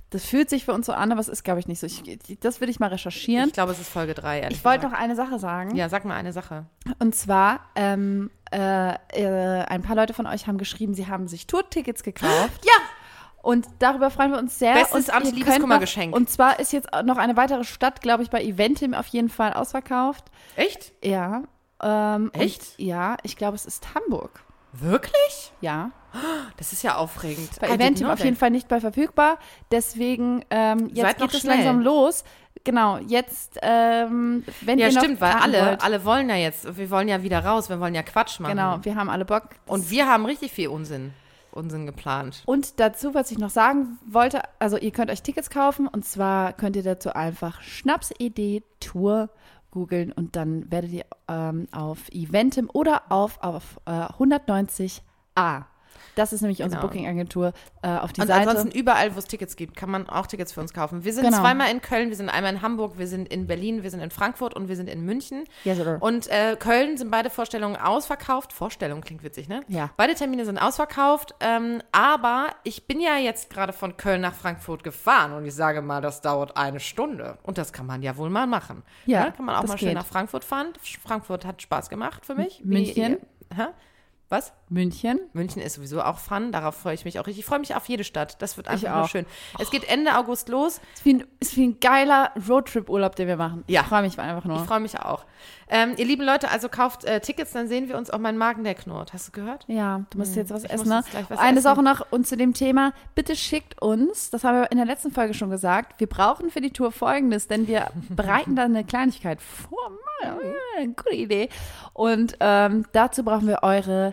Das fühlt sich für uns so an, aber es ist, glaube ich, nicht so. Ich, das würde ich mal recherchieren. Ich glaube, es ist Folge drei, ehrlich Ich wollte gesagt. noch eine Sache sagen. Ja, sag mal eine Sache. Und zwar, ähm, äh, äh, ein paar Leute von euch haben geschrieben, sie haben sich Tourtickets gekauft. Ja! Und darüber freuen wir uns sehr. Bestes und Anti-Liebeskummer-Geschenk. Und zwar ist jetzt noch eine weitere Stadt, glaube ich, bei Eventim auf jeden Fall ausverkauft. Echt? Ja. Ähm, Echt? Und, ja, ich glaube, es ist Hamburg. Wirklich? Ja. Das ist ja aufregend. Bei I did Eventim know auf jeden that. Fall nicht bei verfügbar. Deswegen, ähm, jetzt Seid noch geht es schnell. langsam los. Genau, jetzt, ähm, wenn Ja, ihr noch stimmt, weil Karten alle, wollt, alle wollen ja jetzt, wir wollen ja wieder raus, wir wollen ja Quatsch machen. genau, wir haben alle Bock. Und wir haben richtig viel Unsinn, Unsinn geplant. Und dazu, was ich noch sagen wollte, also ihr könnt euch Tickets kaufen und zwar könnt ihr dazu einfach Schnapsidee Tour googeln und dann werdet ihr ähm, auf Eventim oder auf, auf äh, hundertneunzig a. Das ist nämlich unsere Genau. Booking-Agentur äh, auf die Und Seite. ansonsten überall, wo es Tickets gibt, kann man auch Tickets für uns kaufen. Wir sind Genau. zweimal in Köln, wir sind einmal in Hamburg, wir sind in Berlin, wir sind in Frankfurt und wir sind in München. Yes, sir. Und äh, Köln sind beide Vorstellungen ausverkauft. Vorstellung klingt witzig, ne? Ja. Beide Termine sind ausverkauft. Ähm, aber ich bin ja jetzt gerade von Köln nach Frankfurt gefahren und ich sage mal, das dauert eine Stunde. Und das kann man ja wohl mal machen. Ja, Ne? Kann man auch das mal schön geht. nach Frankfurt fahren. Frankfurt hat Spaß gemacht für mich. München? Wie, hä? Was? München. München ist sowieso auch fun, darauf freue ich mich auch richtig. Ich freue mich auf jede Stadt, das wird einfach Ich nur auch. schön. Es geht Ende August los, Ist wie ein, ist wie ein geiler Roadtrip-Urlaub, den wir machen. Ja. Ich freue mich einfach nur. ich freue mich auch. Ähm, ihr lieben Leute, also kauft äh, Tickets, dann sehen wir uns. Auch mein Magen, der knurrt. Hast du gehört? Ja, du musst jetzt was Ich essen, muss ne? jetzt gleich was Eine essen. Sache noch und zu dem Thema, bitte schickt uns, das haben wir in der letzten Folge schon gesagt, wir brauchen für die Tour Folgendes, denn wir bereiten da eine Kleinigkeit vor. Äh, Gute Idee. Und ähm, dazu brauchen wir eure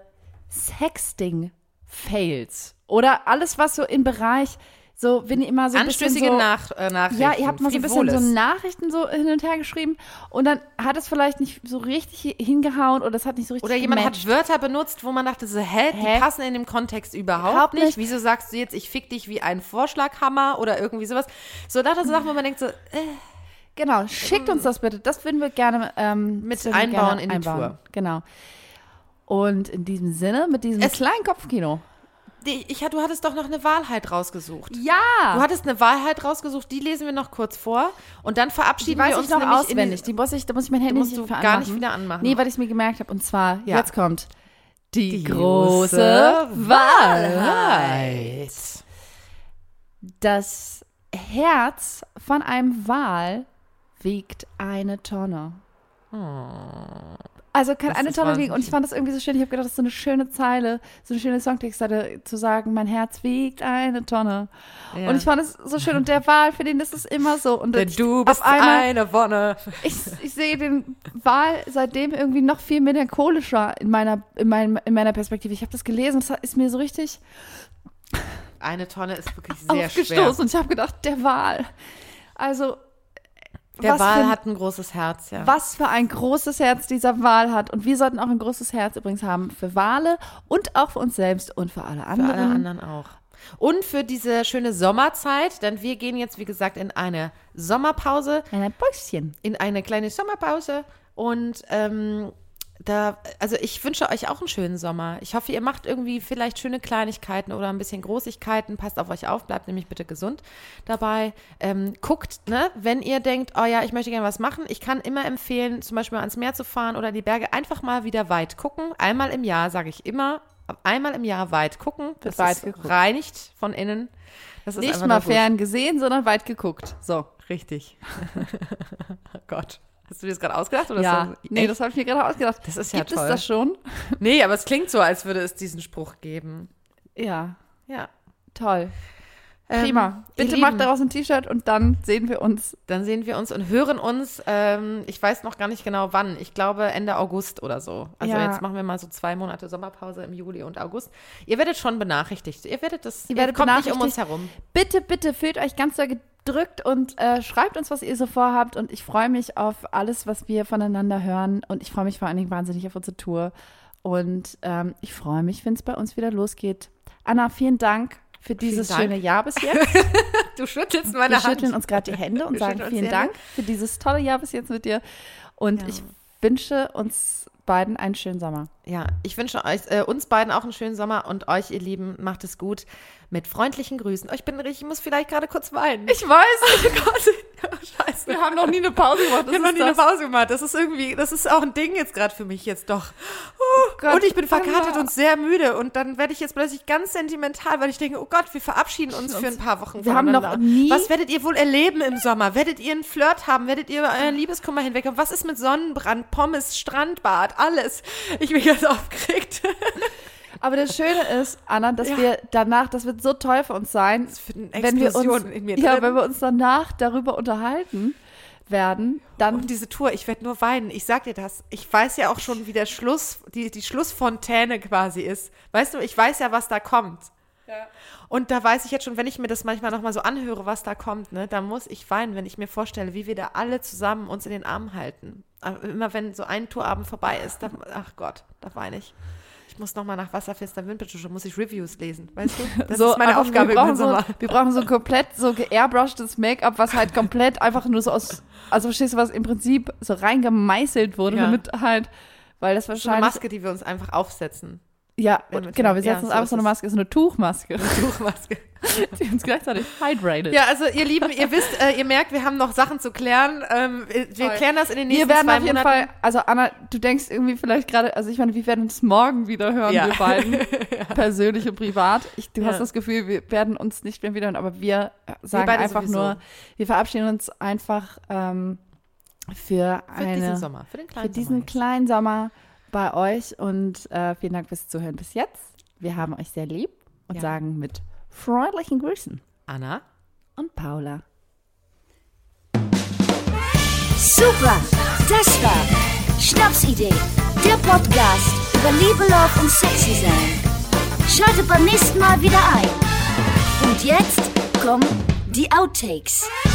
Sexting-Fails. Oder alles, was so im Bereich, so, wenn ihr immer so ein bisschen Anstößige so, Nach äh, Nachrichten. ja, ihr habt mal so ein bisschen so Frivoles. Nachrichten so hin und her geschrieben und dann hat es vielleicht nicht so richtig hingehauen oder es hat nicht so richtig Oder jemand gematcht. hat Wörter benutzt, wo man dachte so, hä, die Hä? passen in dem Kontext überhaupt, Überhaupt nicht. nicht. Wieso sagst du jetzt, ich fick dich wie ein Vorschlaghammer oder irgendwie sowas? So, da so Sachen, wo man denkt so, äh, Genau, schickt uns das bitte. Das würden wir gerne ähm, Mit das würden wir einbauen gerne in die Tour. Genau. Und in diesem Sinne, mit diesem Es- kleinen Kopfkino. die, ich, du hattest doch noch eine Wahrheit rausgesucht. Du Ja! hattest eine Wahrheit rausgesucht, die lesen wir noch kurz vor und dann Die verabschieden weiß wir ich uns noch nämlich auswendig. in Die muss ich, da muss ich mein Handy musst nicht du für gar nicht anmachen. wieder anmachen. Nee, weil ich es mir gemerkt habe. Und zwar, Ja. jetzt kommt die, die große Wahrheit. Wahrheit. Das Herz von einem Wal wiegt eine Tonne. Also kann Das eine ist Tonne wahnsinnig. wiegen. Und ich fand das irgendwie so schön. Ich habe gedacht, das ist so eine schöne Zeile, so eine schöne Songtextseite zu sagen, mein Herz wiegt eine Tonne. Ja. Und ich fand es so schön. Und der Wal, für den ist es immer so. Und Denn ich, du bist auf einmal, eine Wonne. ich, ich sehe den Wal seitdem irgendwie noch viel melancholischer in meiner, in meinem, in meiner Perspektive. Ich habe das gelesen und es ist mir so richtig Eine Tonne ist wirklich sehr aufgestoßen. schwer. Und ich habe gedacht, der Wal. Also Der was Wal für ein- hat ein großes Herz, ja. Was für ein großes Herz dieser Wal hat. Und wir sollten auch ein großes Herz übrigens haben für Wale und auch für uns selbst und für alle Für anderen. alle anderen auch. Und für diese schöne Sommerzeit, denn wir gehen jetzt, wie gesagt, in eine Sommerpause, Ein Päuschen. in eine kleine Sommerpause. Und ähm, da, also ich wünsche euch auch einen schönen Sommer. Ich hoffe, ihr macht irgendwie vielleicht schöne Kleinigkeiten oder ein bisschen Großigkeiten. Passt auf euch auf, bleibt nämlich bitte gesund dabei. Ähm, guckt, ne, wenn ihr denkt, oh ja, ich möchte gerne was machen. Ich kann immer empfehlen, zum Beispiel mal ans Meer zu fahren oder die Berge, einfach mal wieder weit gucken. Einmal im Jahr, sage ich immer, einmal im Jahr weit gucken. Das weit ist geguckt. reinigt von innen. Das ist Nicht einfach mal nur gut. fern gesehen, sondern weit geguckt. So. Richtig. Oh Gott. Hast du dir das gerade ausgedacht? Oder Ja, ist das, nee, das habe ich mir gerade ausgedacht. Das ist ja Gibt toll. es das schon? Nee, aber es klingt so, als würde es diesen Spruch geben. Ja, Ja. toll. Ähm, Prima. ihr Bitte Lieben, macht daraus ein T-Shirt und dann sehen wir uns. Dann sehen wir uns und hören uns, ähm, ich weiß noch gar nicht genau wann, ich glaube Ende August oder so. Also Ja. jetzt machen wir mal so zwei Monate Sommerpause im Juli und August. Ihr werdet schon benachrichtigt. Ihr werdet das, Ihr werdet kommt nicht um uns benachrichtigt. herum. Bitte, bitte fühlt euch ganz doll gedrückt und äh, schreibt uns, was ihr so vorhabt. Und ich freue mich auf alles, was wir voneinander hören. Und ich freue mich vor allen Dingen wahnsinnig auf unsere Tour. Und ähm, ich freue mich, wenn es bei uns wieder losgeht. Anna, vielen Dank für dieses Dank. schöne Jahr bis jetzt. Du schüttelst meine Wir Hand. schütteln uns gerade die Hände und Wir sagen schütteln uns vielen die Hände. Dank für dieses tolle Jahr bis jetzt mit dir. Und Ja. ich wünsche uns beiden einen schönen Sommer. Ja, ich wünsche euch, äh, uns beiden auch einen schönen Sommer und euch, ihr Lieben, macht es gut. Mit freundlichen Grüßen. Oh, ich bin ich muss vielleicht gerade kurz weinen. Ich weiß nicht. Oh, scheiße. Wir haben noch nie eine Pause gemacht. Wir haben noch nie eine Pause gemacht. Das ist irgendwie, das ist auch ein Ding jetzt gerade für mich jetzt doch. Oh, Gott, und ich bin verkatert und sehr müde. Und dann werde ich jetzt plötzlich ganz sentimental, weil ich denke, oh Gott, wir verabschieden uns für ein paar Wochen. Wir haben noch nie... Was werdet ihr wohl erleben im Sommer? Werdet ihr einen Flirt haben? Werdet ihr euren Liebeskummer hinwegkommen? Was ist mit Sonnenbrand, Pommes, Strandbad, alles? Ich bin ganz aufgeregt. Aber das Schöne ist, Anna, dass ja. wir danach, das wird so toll für uns sein, das wird eine Explosion wenn wir uns, in mir ja, drin. wenn wir uns danach darüber unterhalten werden, dann... Und diese Tour, ich werde nur weinen. Ich sag dir das. Ich weiß ja auch schon, wie der Schluss, die, die Schlussfontäne quasi ist. Weißt du, ich weiß ja, was da kommt. Ja. Und da weiß ich jetzt schon, wenn ich mir das manchmal nochmal so anhöre, was da kommt, ne, da muss ich weinen, wenn ich mir vorstelle, wie wir da alle zusammen uns in den Armen halten. Aber immer wenn so ein Tourabend vorbei ist, da, ach Gott, da weine ich. Ich muss nochmal nach Wasserfester Windbittusche, muss ich Reviews lesen, weißt du? Das so, ist meine Aufgabe wir im Sommer. So, wir brauchen so komplett so geairbrushtes Make-up, was halt komplett einfach nur so aus, also verstehst du, was im Prinzip so reingemeißelt wurde, ja. damit halt, weil das wahrscheinlich... So eine Maske, die wir uns einfach aufsetzen. Ja, und, genau, wir setzen ja, uns einfach so eine Maske, so eine Tuchmaske. Eine Tuchmaske. Die uns gleichzeitig hydrated. Ja, also ihr Lieben, ihr wisst, äh, ihr merkt, wir haben noch Sachen zu klären. Ähm, wir Toll. klären das in den nächsten zwei Monaten. Wir werden auf jeden Monaten. Fall, also Anna, du denkst irgendwie vielleicht gerade, also ich meine, wir werden uns morgen wieder hören, ja. wir beiden, ja. persönlich und privat. Ich, du ja. hast das Gefühl, wir werden uns nicht mehr wiederhören, aber wir sagen wir einfach sowieso. nur, wir verabschieden uns einfach ähm, für, für eine, diesen Sommer, für, den kleinen für diesen Sommer kleinen Sommer bei euch und äh, vielen Dank fürs Zuhören bis jetzt. Wir haben euch sehr lieb und ja. sagen mit freundlichen Grüßen Anna und Paula. Super, das war Schnapsidee, der Podcast über Liebe, Love und Sexy sein. Schaltet beim nächsten Mal wieder ein. Und jetzt kommen die Outtakes.